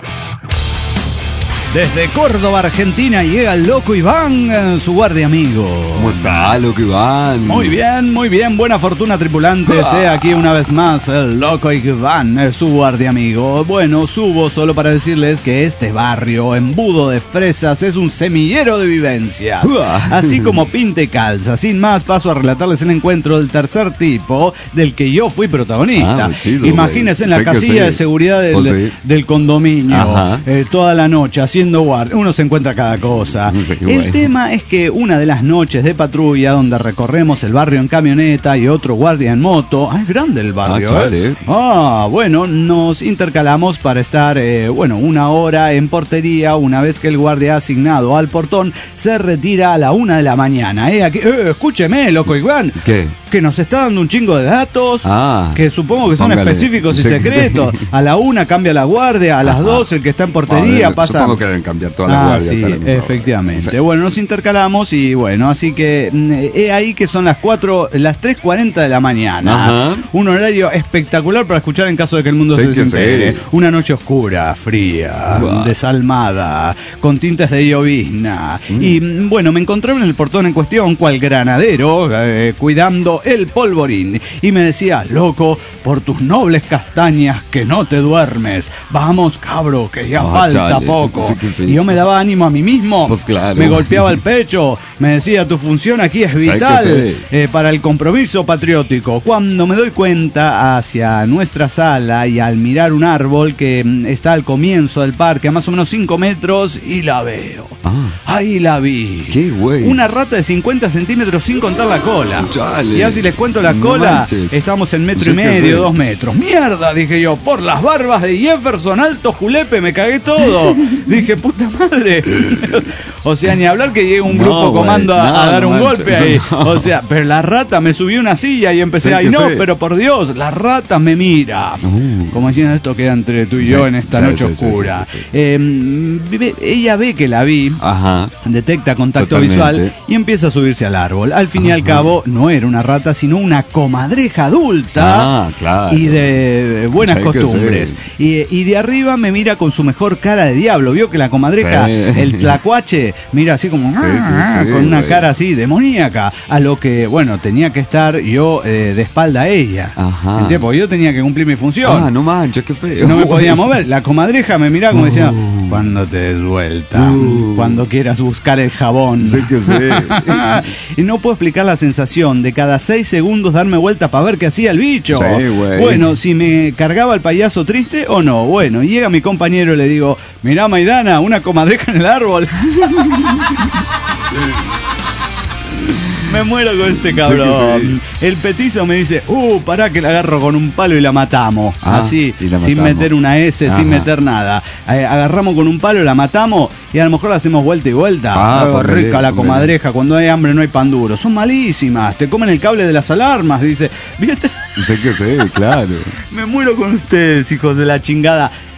Desde Córdoba, Argentina, llega el Loco Iván, su guardia amigo. ¿Cómo está, Loco Iván? Muy bien, muy bien. Buena fortuna, tripulantes. Ah. Eh, aquí una vez más el Loco Iván, su guardia amigo. Bueno, subo solo para decirles que este barrio, embudo de fresas, es un semillero de vivencias. Ah. Así como pinta y calza. Sin más, paso a relatarles el encuentro del tercer tipo del que yo fui protagonista. Ah, chido, Imagínense en la sé que casilla sí. de seguridad del, Pues sí. del condominio, eh, toda la noche haciendo guardia. Uno se encuentra cada cosa. Sí, el güey. tema es que una de las noches de patrulla donde recorremos el barrio en camioneta y otro guardia en moto. Ah, es grande el barrio. Ah, chale. ¿eh? Ah, bueno, nos intercalamos para estar, eh, bueno, una hora en portería. Una vez que el guardia asignado al portón se retira a la una de la mañana. Eh, aquí, eh, escúcheme, Loco Iván. ¿Qué? Que nos está dando un chingo de datos, Ah, que supongo que son póngale. específicos y Sí, secretos. sí. A la una cambia la guardia, a las Ajá. dos el que está en portería A ver, pasa. Supongo que deben cambiar todas las Ah, guardias. sí, también, por favor. efectivamente. Sí. Bueno, nos intercalamos y bueno, así que mm, he ahí que son las cuatro, las tres cuarenta de la mañana. Ajá. Un horario espectacular para escuchar en caso de que el mundo Sí se que desintegre. sí. Una noche oscura, fría, Uah. desalmada, con tintes de llovizna. Mm. Y mm, bueno, me encontré en el portón en cuestión, cual granadero, eh, cuidando el polvorín. Y me decía, loco, por tus nobles castañas que no te duermes. Vamos, cabro, que ya Ah, falta chale. poco. Sí que sí. Y yo me daba ánimo a mí mismo. Pues claro. Me golpeaba el pecho, me decía, tu función aquí es Sí que vital sí. eh, para el compromiso patriótico. Cuando me doy cuenta hacia nuestra sala y al mirar un árbol que mm, está al comienzo del parque, a más o menos cinco metros, y la veo. Ah. Ahí la vi. ¿Qué, güey? Una rata de cincuenta centímetros sin contar la cola. Chale. Y así les cuento la No cola, manches. estamos en metro Sí y que medio, sí. dos metros. Mierda, dije yo, por las barbas de Jefferson Alto Julepe me cagué todo. Dije, puta madre. O sea, ni hablar que llegue un No, grupo güey, comando a, a no, dar no un manches. golpe ahí. No. O sea, pero la rata me subió una silla y empecé, Sí ay que no, sí. pero por Dios, la rata me mira. Uh. Como diciendo, esto queda entre tú y yo Sí, en esta sí, noche sí, sí, oscura. sí, sí, sí. Eh, ve- ella ve que la vi. Ajá. Detecta contacto Totalmente. visual y empieza a subirse al árbol. Al fin y al cabo, no era una rata, sino una comadreja adulta Ah, claro. y de buenas Sí que costumbres. Y, y de arriba me mira con su mejor cara de diablo. Vio que la comadreja, Sí. el tlacuache, mira así como sí, "Ah", sí, con una güey. cara así demoníaca. A lo que, bueno, tenía que estar yo eh, de espalda a ella. Ajá. ¿Entiendes? Porque yo tenía que cumplir mi función. Ah, no manches, qué feo. No me podía mover. La comadreja me miraba como diciendo, Uh. cuando te des vuelta, Uh. cuando quieras buscar el jabón. Sí que sí. Y no puedo explicar la sensación de cada seis segundos darme vuelta para ver qué hacía el bicho. Sí, güey. Bueno, si me cargaba el payaso triste o no. Bueno, llega mi compañero y le digo, mirá Maidana, una comadreja en el árbol. Me muero con este cabrón. Sí que sí. El petizo me dice, uh, pará que la agarro con un palo y la matamos. Ah, Así, y la sin matamos. meter una S, Ajá. sin meter nada. Eh, agarramos con un palo, la matamos y a lo mejor la hacemos vuelta y vuelta. Ah, Oh, póngale, rica la póngale. comadreja, cuando hay hambre no hay pan duro. Son malísimas, te comen el cable de las alarmas, dice. ¿Viste? Sé que sí, claro. Me muero con ustedes, hijos de la chingada.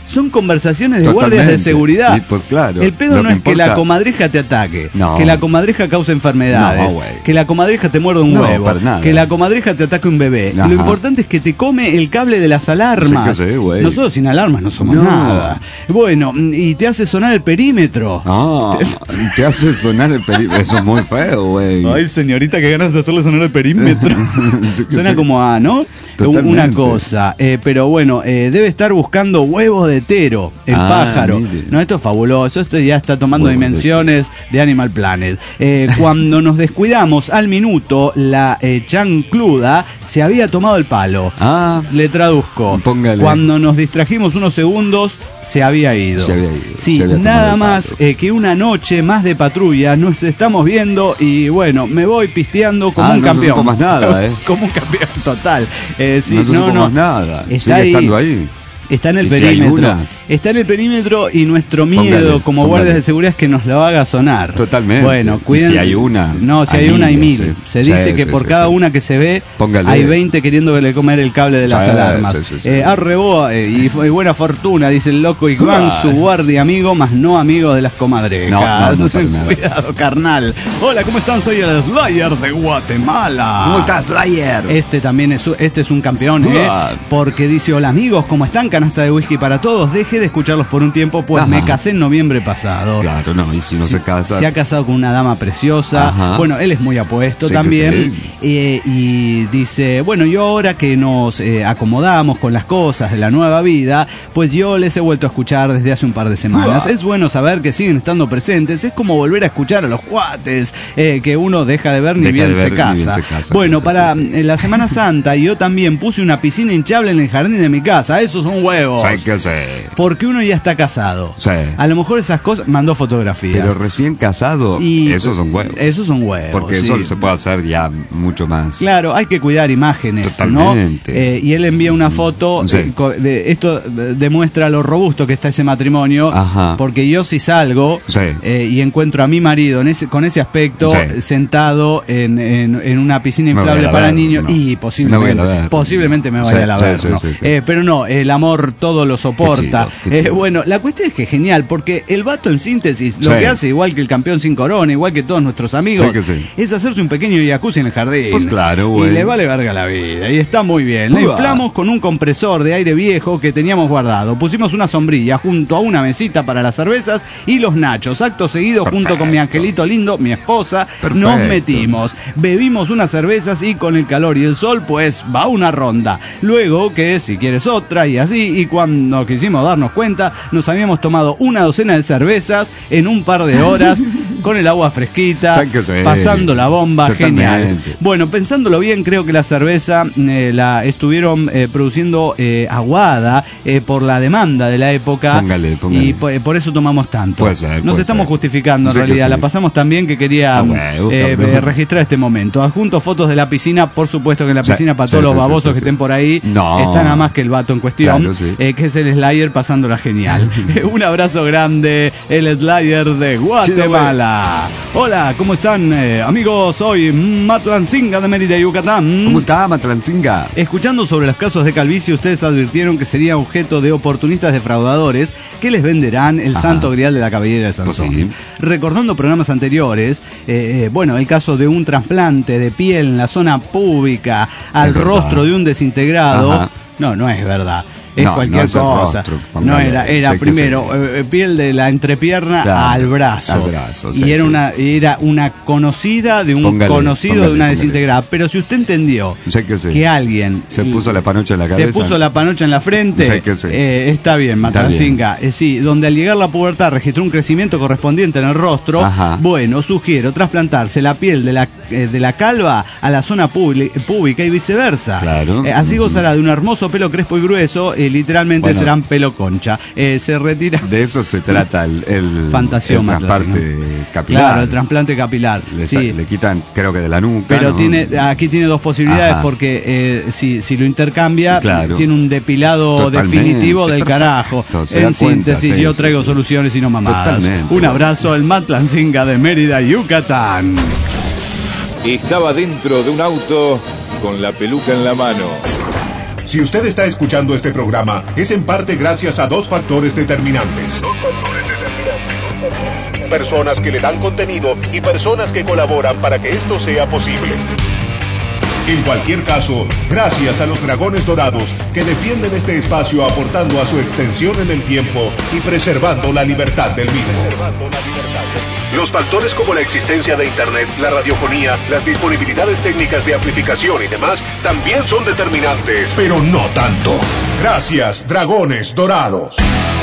son conversaciones de Totalmente. guardias de seguridad. Y, pues claro. El pedo lo no que es que importa- la comadreja te ataque, No. que la comadreja cause enfermedades, No, güey. que la comadreja te muerde un No, huevo, para nada. que la comadreja te ataque un bebé. Ajá. Lo importante es que te come el cable de las alarmas. Sí que sí, güey. Nosotros sin alarmas no somos No. nada. Bueno, y te hace sonar el perímetro. Ah, te hace sonar el perímetro. Eso es muy feo, güey. Ay, señorita, qué ganas de hacerle sonar el perímetro. Sí que Suena sí. como a, ¿no? Totalmente. Una cosa. Eh, pero bueno, eh, debe estar buscando huevos de tero, el Ah, pájaro. mire. No, esto es fabuloso. Esto ya está tomando Huevos de dimensiones de, Animal Planet. Eh, cuando nos descuidamos al minuto, la eh, chancluda se había tomado el palo. Ah, Le traduzco. Póngale. Cuando nos distrajimos unos segundos, se había ido. Se había ido, Sí, se había tomado nada el más palo. eh, que una noche más de patrulla. Nos estamos viendo y bueno, me voy pisteando como Ah, un no se campeón. supo más nada, ¿eh? Como un campeón total. Eh, sí, no se no, supo no. más nada. Está Sigue ahí. estando ahí. Está en el ¿Y si hay perímetro. una? Está en el perímetro y nuestro miedo Póngale, como póngale. guardias de seguridad es que nos la haga sonar. Totalmente. Bueno, Y cuiden. si hay una, No, si hay hay una hay mil. miles, sí. Se dice Sí, que sí, por sí, cada sí. una que se ve Póngale. hay veinte queriendo que le comer el cable de las Sí, alarmas. sí, sí, sí. Eh, arrebó eh, y, fue buena fortuna, dice el loco Iván, Ay. su guardia amigo, más no amigo de las comadrejas. No, no, no, para nada. Cuidado, carnal. Hola, ¿cómo están? Soy el Slayer de Guatemala. ¿Cómo estás, Slayer? Este también es, este es un campeón, ¿eh? Ah. Porque dice, hola amigos, ¿cómo están? Canasta de whisky para todos. Deje de escucharlos por un tiempo, pues Ajá. me casé en noviembre pasado. Claro, no, y si no se casa. Se ha casado con una dama preciosa. Ajá. Bueno, él es muy apuesto Sí que también. sí. Eh, y dice, bueno, yo ahora que nos eh, acomodamos con las cosas de la nueva vida, pues yo les he vuelto a escuchar desde hace un par de semanas. Uah. Es bueno saber que siguen estando presentes. Es como volver a escuchar a los cuates eh, que uno deja de ver ni, Deja bien, de ver se ni casa. bien se casa. Bueno, Sí, para sí, sí. eh, la Semana Santa yo también puse una piscina hinchable en el jardín de mi casa. Esos son huevos. ¿Sabes qué sé? Porque uno ya está casado. Sí. A lo mejor esas cosas mandó fotografías. Pero recién casado, Y- esos son huevos. Esos son huevos. Porque sí. eso se puede hacer ya mucho más. Claro, hay que cuidar imágenes, Totalmente. ¿no? Eh, y él envía una foto. Sí. eh, co- de- esto eh, demuestra lo robusto que está ese matrimonio. Ajá. Porque yo si salgo Sí. eh, y encuentro a mi marido en ese, con ese aspecto Sí. sentado en, en- en una piscina Me voy inflable a la para ver, niños no. y Me voy posiblemente, a la ver. posiblemente me vaya Sí, a la sí, ver. sí, ¿no? sí, sí. Eh, pero no, el amor todo lo soporta. Qué chido, qué Eh, chido. bueno, la cuestión es que es genial porque el vato en síntesis lo Sí. que hace igual que el campeón sin corona, igual que todos nuestros amigos, Sí que sí. es hacerse un pequeño jacuzzi en el jardín. Pues claro, Y güey. le vale verga la vida. Y está muy bien. Le Uah. inflamos con un compresor de aire viejo que teníamos guardado. Pusimos una sombrilla junto a una mesita para las cervezas y los nachos. Acto seguido, junto con mi Perfecto. angelito lindo, mi esposa, Perfecto. nos metimos. Bebimos unas cervezas y con el calor y el sol, pues va una ronda. Luego, que si quieres otra y así. Y cuando quisimos darnos cuenta, nos habíamos tomado una docena de cervezas en un par de horas. Con el agua fresquita, Ya que sí. pasando la bomba, Totalmente. genial. Bueno, pensándolo bien, creo que la cerveza eh, la estuvieron eh, produciendo eh, aguada eh, por la demanda de la época. Póngale, póngale. Y po- por eso tomamos tanto. Puede ser, Nos puede estamos ser. justificando en Sí que realidad. sí. La pasamos tan bien que quería Ah, bueno, eh, cabrón. eh, registrar este momento. Adjunto fotos de la piscina, por supuesto que en la Sí, piscina para sí, todos los sí, sí, babosos sí, que sí. estén por ahí. No. Está nada más que el vato en cuestión, Claro, sí. eh, que es el Slayer pasándola genial. Un abrazo grande, el Slayer de Guatemala. Hola, ¿cómo están eh, amigos? Soy Matlancinga de Mérida, Yucatán. ¿Cómo está, Matlancinga? Escuchando sobre los casos de calvicie, ustedes advirtieron que sería objeto de oportunistas defraudadores que les venderán el Ajá. santo grial de la cabellera de Pues Sansón. sí. Recordando programas anteriores, eh, eh, bueno, el caso de un trasplante de piel en la zona pública al Es verdad. rostro de un desintegrado, Ajá. no, no es verdad. Es No, cualquier no es el cosa. rostro, no póngale, era, era sé que primero sí. eh, piel de la entrepierna Claro, al brazo. al brazo, y sí, era sí. una era una conocida de un Póngale, conocido póngale, de una póngale. desintegrada. Pero si usted entendió Sé que sí. que alguien Se puso la panocha en la se cabeza. puso la panocha en la frente, Sé que sí. eh, está bien, Matancinga. Eh, sí, donde al llegar la pubertad registró un crecimiento correspondiente en el rostro. Ajá. Bueno, sugiero trasplantarse la piel de la, eh, de la calva a la zona publi- pública y viceversa. Claro. Eh, así gozará de un hermoso pelo crespo y grueso, y literalmente Bueno. serán pelo concha. Eh, se retira. De eso se trata el, el, Fantasioma, el trasplante claro. capilar. Claro, el trasplante capilar. Le, sa- sí. le quitan, creo que de la nuca. Pero ¿no? tiene aquí tiene dos posibilidades Ajá. porque eh, si, si lo intercambia, Claro. tiene un depilado Totalmente, definitivo del perfecto, carajo. se da En cuenta, síntesis, sí, yo sí, traigo sí. soluciones y no mamadas. Totalmente. Un abrazo al Matlancinga de Mérida, Yucatán. Estaba dentro de un auto con la peluca en la mano. Si usted está escuchando este programa, es en parte gracias a dos factores determinantes. Personas que le dan contenido y personas que colaboran para que esto sea posible. En cualquier caso, gracias a los Dragones Dorados que defienden este espacio aportando a su extensión en el tiempo y preservando la libertad del mismo. Los factores como la existencia de Internet, la radiofonía, las disponibilidades técnicas de amplificación y demás también son determinantes, pero no tanto. Gracias, Dragones Dorados.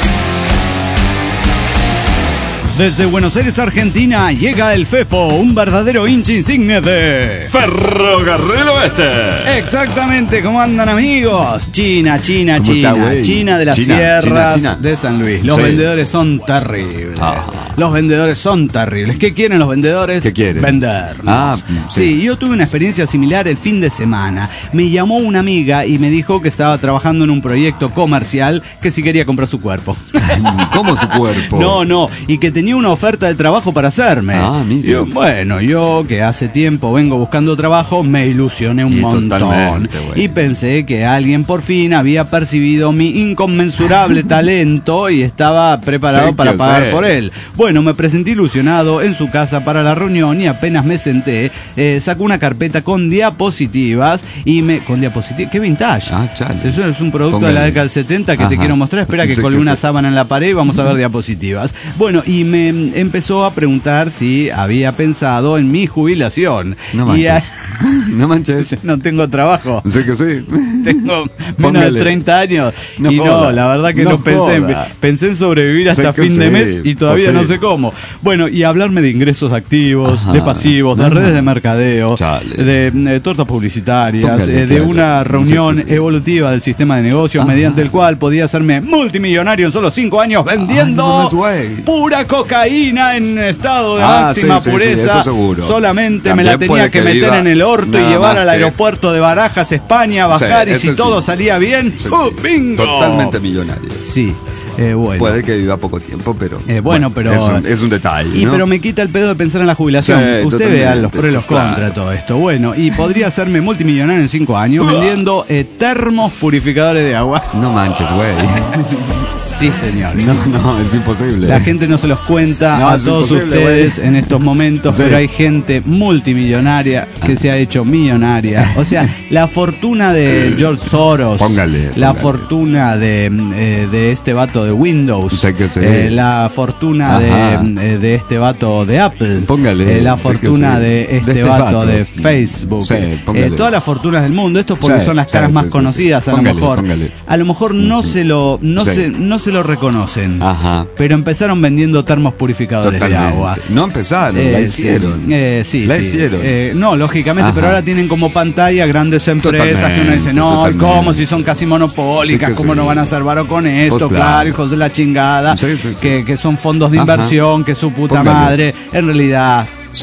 Desde Buenos Aires, Argentina, llega el FEFO, un verdadero hincha insigne de Ferrocarril Oeste. Exactamente, ¿cómo andan, amigos? China, China, ¿Cómo China, está, China de las China, sierras China, China. de San Luis. Los Sí. vendedores son terribles. Ajá. Los vendedores son terribles. ¿Qué quieren los vendedores? ¿Qué quieren? Vendernos. Ah, sí. sí. yo tuve una experiencia similar el fin de semana. Me llamó una amiga y me dijo que estaba trabajando en un proyecto comercial que si quería comprar su cuerpo. ¿Cómo su cuerpo? No, no, y que tenía una oferta de trabajo para hacerme. Ah, mira. Yo, bueno, yo que hace tiempo vengo buscando trabajo, me ilusioné un Y montón. totalmente, bueno. Y pensé que alguien por fin había percibido mi inconmensurable talento y estaba preparado Sí, para que pagar sé. por él. Bueno, me presenté ilusionado en su casa para la reunión y apenas me senté, eh, sacó una carpeta con diapositivas y me... ¿Con diapositivas? ¡Qué vintage! Ah, chale. Eso es un producto Póngale. de la década del setenta que te Ajá. quiero mostrar. Espera que Sí, colgué que una sí. sábana en la pared y vamos a ver diapositivas. Bueno, y me empezó a preguntar si había pensado en mi jubilación. No Y manches. No manches. no tengo trabajo. Sé que sí. Tengo menos Póngale. de treinta años. No y no, joda. la verdad que no, No pensé en, joda. pensé en sobrevivir hasta Sé que fin de sí. mes y todavía Pues no sí. sé cómo. Bueno, y hablarme de ingresos activos, Ajá. de pasivos, de Ajá. redes de mercadeo, Chale. de, de tortas publicitarias, Póngale, eh, de claro. una reunión Sí, sí, sí. evolutiva del sistema de negocios Ajá. mediante el cual podía hacerme multimillonario en solo cinco años vendiendo no mames, güey. pura cocaína en estado de Ah, máxima sí, sí, sí, pureza. eso seguro. Solamente me También la tenía puede que, que meter viva en el orto y nada llevar más al que- aeropuerto de Barajas, España, bajar Sí, y si ese todo sí. salía bien, Sí, ¡uh, sí. bingo! Totalmente millonario. Sí, eh, bueno. Puede que viva poco tiempo, pero. Eh, bueno, pero- Es un, es un detalle. Y ¿no? pero me quita el pedo de pensar en la jubilación. Sí, Usted totalmente, vea los pros y los claro. contras de todo esto. Bueno, y podría hacerme multimillonario en cinco años vendiendo eh, termos purificadores de agua. No manches, güey. Sí, señores. No, no, es imposible. La gente no se los cuenta No, a es todos imposible, ustedes güey. en estos momentos, Sí. pero hay gente multimillonaria que se ha hecho millonaria. O sea, la fortuna de George Soros, Póngale, la póngale. fortuna de, eh, de este vato de Windows, Sé que sí. eh, la fortuna de, Ajá. eh, de este vato de Apple, Póngale, eh, la sé que fortuna sí. de este De este vato vato. de Facebook, Sí, eh, póngale. todas las fortunas del mundo. Esto porque Sí, son las sí, caras sí, más sí, conocidas, sí. a lo Póngale, mejor. póngale. A lo mejor no se lo, no Sí. se, no se lo reconocen. Ajá. Pero empezaron vendiendo termos purificadores Totalmente. de agua. No empezaron, la Eh, hicieron. Sí, eh, sí, La sí. hicieron. Eh, no, lógicamente, Ajá. pero ahora tienen como pantalla grandes empresas Totalmente, que uno dice, no, totalmente. ¿cómo? Si son casi monopólicas, Sí que ¿cómo sí. no van a hacer varo con esto? Pues claro. claro. hijos de la chingada. Sí, sí, sí. Que, que son fondos de Ajá. inversión, que su puta Póngale. madre. En realidad, Sí.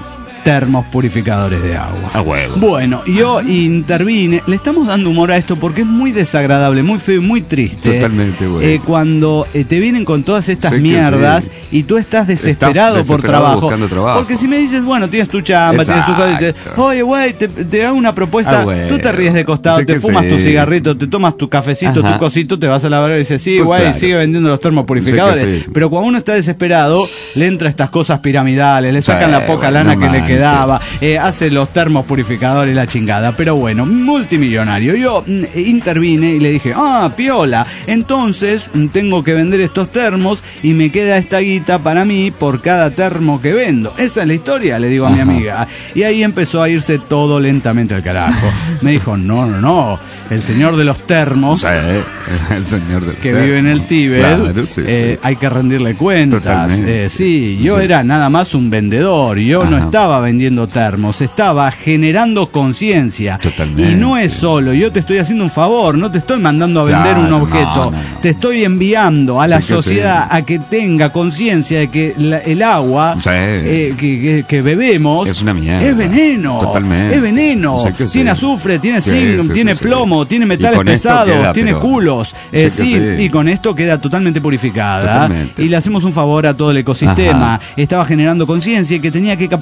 termos purificadores de agua. A huevo. Bueno, yo intervine, le estamos dando humor a esto porque es muy desagradable, muy feo y muy triste. Totalmente, güey. Eh, cuando eh, te vienen con todas estas Sé que mierdas sí. y tú estás desesperado, Estás por desesperado trabajo. buscando trabajo. Porque si me dices, bueno, tienes tu chamba, tienes tu cosa, y te- Exacto. oye, güey, te, te hago una propuesta, Ah, güey. tú te ríes de costado, Sé te que fumas sí. tu cigarrito, te tomas tu cafecito, Ajá. tu cosito, te vas a la verga y dices, sí, Pues güey, claro. sigue vendiendo los termos purificadores. Sé que sí. Pero cuando uno está desesperado, le entra estas cosas piramidales, le sacan Sí, la poca güey, lana no que le manches. quedaba, eh, hace los termos purificadores, la chingada. Pero bueno, multimillonario. Yo mm, intervine y le dije, ah, piola, entonces mm, tengo que vender estos termos y me queda esta guita para mí por cada termo que vendo. Esa es la historia, le digo a mi Ajá. amiga. Y ahí empezó a irse todo lentamente al carajo. Me dijo, no, no, no, el señor de los termos... Sí, el señor del que termo. vive en el Tíbet, Claro, sí, eh, sí. hay que rendirle cuentas. Totalmente. Eh, sí, yo Sí. era nada más un vendedor, yo no Ajá. estaba vendiendo termos, estaba generando conciencia. Totalmente. Y no es solo, yo te estoy haciendo un favor, no te estoy mandando a vender Claro, un objeto, no, no, no. te estoy enviando a la Sí que sociedad sí. a que tenga conciencia de que la- el agua Sí. eh, que, que- que bebemos Es una mierda. es veneno. Totalmente. Es veneno. Sí que sí. Tiene azufre, tiene Sí, zinc, sí, tiene sí, sí. plomo, tiene Y metales con esto pesados, queda, tiene pero- culos. Eh, Sí que sí, sí. y con esto queda totalmente purificada. Totalmente. Y le hacemos un favor a todo el ecosistema. Ajá. Estaba generando conciencia y que tenía que capacitarme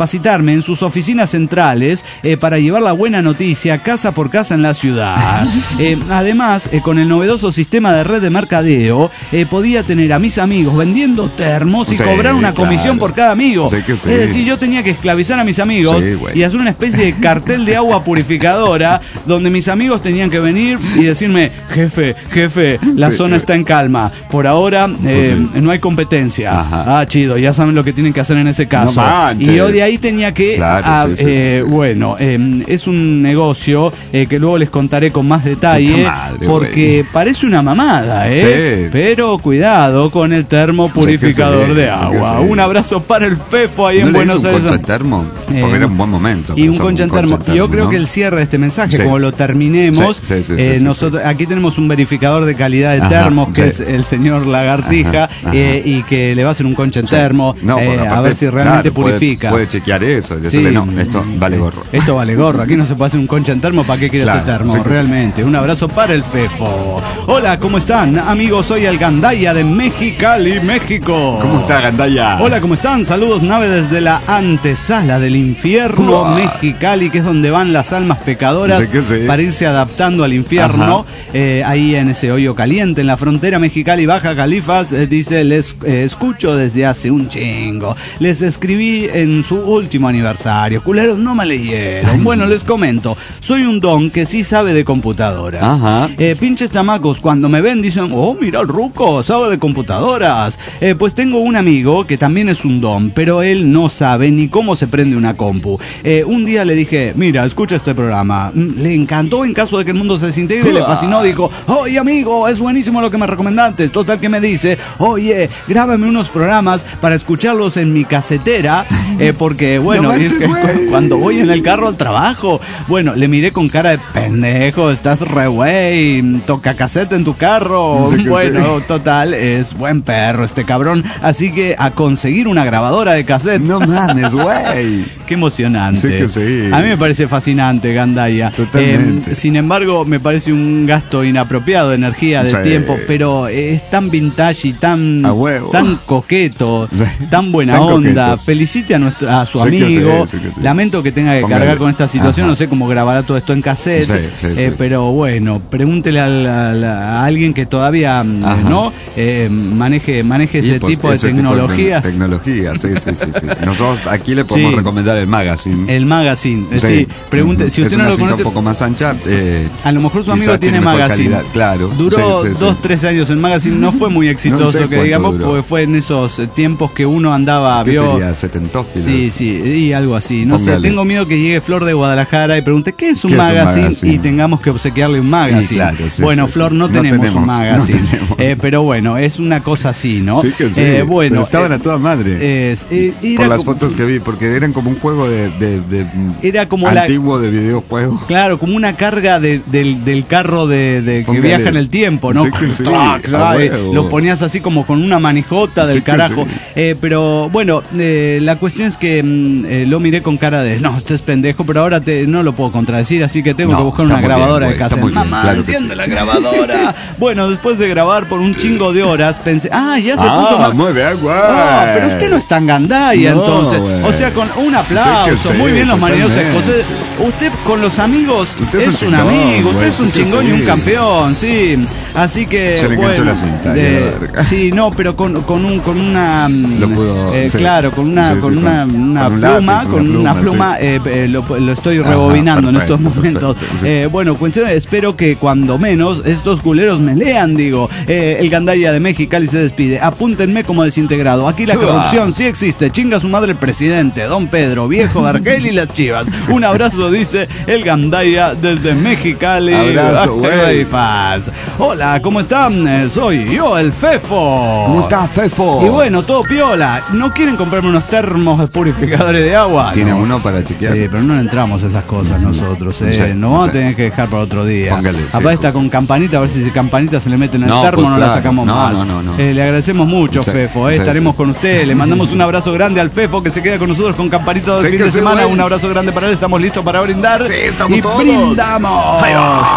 visitarme en sus oficinas centrales eh, para llevar la buena noticia casa por casa en la ciudad. Eh, además, eh, con el novedoso sistema de red de mercadeo, eh, podía tener a mis amigos vendiendo termos y Sí, cobrar una claro. comisión por cada amigo. Sí que sí. Es decir, yo tenía que esclavizar a mis amigos Sí, güey. y hacer una especie de cartel de agua purificadora donde mis amigos tenían que venir y decirme, jefe, jefe, la Sí, zona eh. está en calma. Por ahora eh, sí. no hay competencia. Ajá. Ah, chido, ya saben lo que tienen que hacer en ese caso. No manches. Y yo de ahí tenía que... Claro, ah, sí, sí, eh, sí, sí. Bueno, eh, es un negocio eh, que luego les contaré con más detalle Puta madre, porque güey. parece una mamada, ¿eh? Sí. Pero cuidado con el termo purificador Sí que sí, de sí que agua. sí. Un abrazo para el Fefo ahí ¿No en le Buenos hizo un Aires. concha termo? Porque Eh, era un buen momento. Y para un usar concha en termo. concha Y yo termo, creo ¿no? que el cierre de este mensaje, Sí. como lo terminemos, Sí, sí, sí, sí, eh, sí, nosotros aquí tenemos un verificador de calidad de Ajá, termos que sí. es el señor Lagartija, Ajá, ajá. eh, y que le va a hacer un concha en Sí. termo No, eh, porque a aparte, ver si realmente claro, puede- purifica. Puede, chequear eso. Y decirle, no, esto vale gorro. Esto vale gorro. Aquí no se puede hacer un concha en termo. ¿Para qué quiere Claro, este termo? sí que sí. Realmente. Un abrazo para el Fefo. Hola, ¿cómo están? Amigos, soy el Gandaya de Mexicali, México. ¿Cómo está, Gandaya? Hola, ¿cómo están? Saludos, nave desde la antesala del infierno, Uah. Mexicali, que es donde van las almas pecadoras Sí que sí. para irse adaptando al infierno. Eh, ahí en ese hoyo caliente, en la frontera Mexicali, Baja Califas, eh, dice, les eh, escucho desde hace un chingo. Les escribí en su último aniversario. Culeros, no me leyeron. Bueno, les comento. Soy un don que sí sabe de computadoras. Ajá. Eh, pinches chamacos, cuando me ven dicen, oh, mira el ruco, sabe de computadoras. Eh, pues tengo un amigo que también es un don, pero él no sabe ni cómo se prende una compu. Eh, un día le dije, mira, escucha este programa. Mm, Le encantó en caso de que el mundo se desintegre, le fascinó, dijo, oye amigo, es buenísimo lo que me recomendaste. Total que me dice, oye, grábame unos programas para escucharlos en mi casetera, eh, porque bueno, No y es manches, que güey. cuando voy en el carro al trabajo, bueno, le miré con cara de pendejo, estás re güey, toca cassette en tu carro. Sí que Bueno, total, es buen perro este cabrón, así que a conseguir una grabadora de cassette. No mames, güey. Qué emocionante. Sí que sí. A mí me parece fascinante, Gandaya. Totalmente. Eh, sin embargo, me parece un gasto inapropiado de energía, de Sí. tiempo, pero es tan vintage y tan, A huevo. tan coqueto, Sí. tan buena Tan onda. coqueto. Felicite a, nuestro, a su Sí que amigo. sí, sí que sí. Lamento que tenga que Póngale. cargar con esta situación, Ajá. no sé cómo grabará todo esto en cassette, Sí, sí, eh, sí. pero bueno, pregúntele al- al- a, alguien que todavía mm, Ajá. no eh, maneje, maneje Y, ese pues, tipo de ese tecnologías. Tipo de tecnología, sí, sí, sí, sí. Nosotros aquí le podemos Sí. recomendar el magazine. El magazine, eh, sí, pregunte, si usted es no una lo cinta conoce, un poco más ancha. Eh, a lo mejor su quizás amigo tiene mejor magazine. calidad, claro. Duró Sí, sí, sí. dos, tres años en magazine, no fue muy exitoso, No sé que cuánto digamos, duró. porque fue en esos eh, tiempos que uno andaba, ¿Qué vio. sería? ¿Setentófilo? Sí, sí, y algo así. No sé, Póngale. tengo miedo que llegue Flor de Guadalajara y pregunte qué es un, ¿Qué es un magazine? magazine? Y tengamos que obsequiarle un magazine. Y claro, sí, bueno, sí, Flor, sí. no, No tenemos, tenemos, un magazine. no tenemos. Eh, pero bueno, es una cosa así, ¿no? Sí que sí. Eh, bueno, pero estaban eh, a toda madre. es, eh, era por las como- fotos que vi, porque eran como un juego de, de, de- Era como la- antiguo de videojuego. Claro, como una carga de- del, del carro de, de que Póngale. viaja en el tiempo, ¿no? Sí que sí, Clac, clac, a eh, huevo. lo ponías así como con una manijota del Sí que carajo. sí. Eh, pero bueno, eh, la cuestión es que mm, eh, lo miré con cara de, no, este es pendejo, pero ahora te, no lo puedo contradecir, así que tengo No, que buscar está una muy bien, grabadora güey, de está cassette. muy bien, Mamá, claro que enciende sí. la grabadora. Bueno, después de grabar por un chingo de horas, pensé, ah, ya se Ah, puso más... muy bien, güey. Ah, pero usted no es tan gandaya, No, entonces. güey. O sea, con un aplauso, Sí que sí, muy bien los marineros totalmente. secos. Usted con los amigos Usted es, es un un chingón, amigo, usted güey, es un sí que chingón y un sí. campeón, sí. Así que Se le enganchó bueno, la cinta, de- y a la verga. sí, no, pero con, con un con una mm, Lo pudo, eh, sí. claro, con una Sí, sí, con una, con- una con un pluma, lápiz, con una una pluma, pluma, sí. eh, eh, lo, lo estoy Ajá, rebobinando en perfecto, estos momentos. perfecto, sí. Eh, bueno, cuestión, espero que cuando menos estos culeros me lean, digo. Eh, el Gandaya de Mexicali se despide. Apúntenme como desintegrado. Aquí la corrupción sí existe. Chinga su madre el presidente, don Pedro, viejo Barquel y las chivas. Un abrazo, dice el Gandaya desde Mexicali. Abrazo, güey. Faz. Hola, ¿cómo están? Eh, Soy yo, el Fefo. ¿Cómo está, Fefo? Y bueno, todo piola. ¿No quieren comprarme unos termos purificadores de agua? ¿Tiene No. uno para chequear? Sí, pero no entramos a esas cosas nosotros, ¿eh? Sí, Nos vamos sí. a tener que dejar para otro día. Póngale, sí, Aparte está sí, con sí. campanita, a ver si ese campanita se le mete en el No, termo, pues no claro. la sacamos No, más. no, no, no. Eh, le agradecemos mucho, Sí, Fefo, ¿eh? sí, Estaremos sí. con usted. Le mandamos un abrazo grande al Fefo que se queda con nosotros con campanita todo el Sí fin que de sí, semana. güey. Un abrazo grande para él. Estamos listos para brindar. Sí, estamos y todos. brindamos. Ahí va.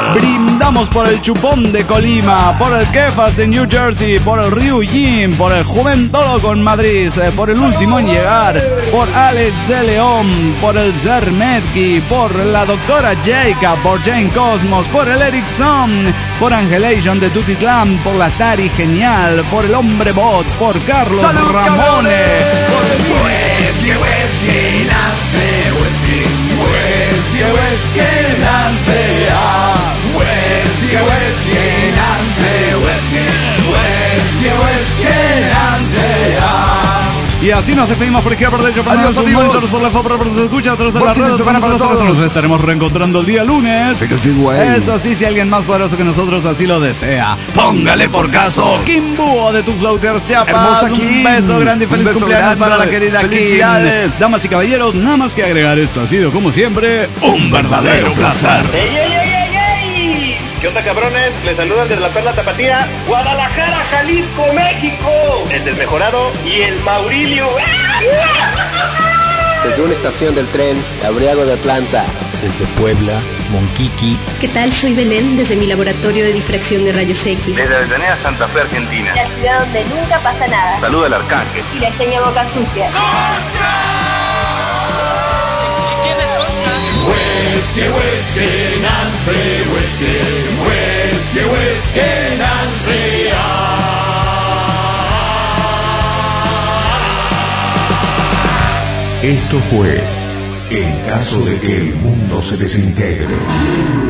Brindamos por el Chupón de Colima, por el Kefas de New Jersey, por el Ryu Jin, por el Juventólogo en Madrid, por el último en llegar, por Alex de León, por el Zermetki, por la doctora Jacob, por Jane Cosmos, por el Ericsson, por Angelation de Tutitlán, por la Tari Genial, por el Hombre Bot, por Carlos ¡Salud, Ramone, por el Whisky, whisky, Nancy, whisky, whisky, whisky, Nancy, ah, whisky, whisky, Nancy, whisky, whisky, whisky, Nancy, ah. Y así nos despedimos por izquierda, por derecho, por Adiós, sus amigos. monitores, por la foto, por se escucha, a través de Buen las fin de redes, semana para nosotros todos. nos estaremos reencontrando el día lunes. Sí que sí, güey. Eso sí, si alguien más poderoso que nosotros así lo desea, póngale por caso. Kim Búho de Tu Floaters Chiapas. Hermosa Kim. Un beso grande y Un feliz beso cumpleaños grande. para la querida Felicidades. Kim. Damas y caballeros, nada más que agregar, esto ha sido como siempre un verdadero placer. ¡Ey, ey, ey, ey, ey! ¿Qué onda, cabrones? Les saludan desde la Perla Tapatía, Guadalajara, Jalisco, México. El Desmejorado y el Maurilio. Desde una estación del tren, Abriago de Planta. Desde Puebla, Monquiqui. ¿Qué tal? Soy Belén desde mi laboratorio de difracción de rayos X. Desde Avellaneda, Santa Fe, Argentina. La ciudad donde nunca pasa nada. Saluda al Arcángel. Y la enseña boca sucia. Whisky, whisky, Nancy, whisky, whisky, whisky, Nancy, ah. Esto fue En caso de que el mundo se desintegre.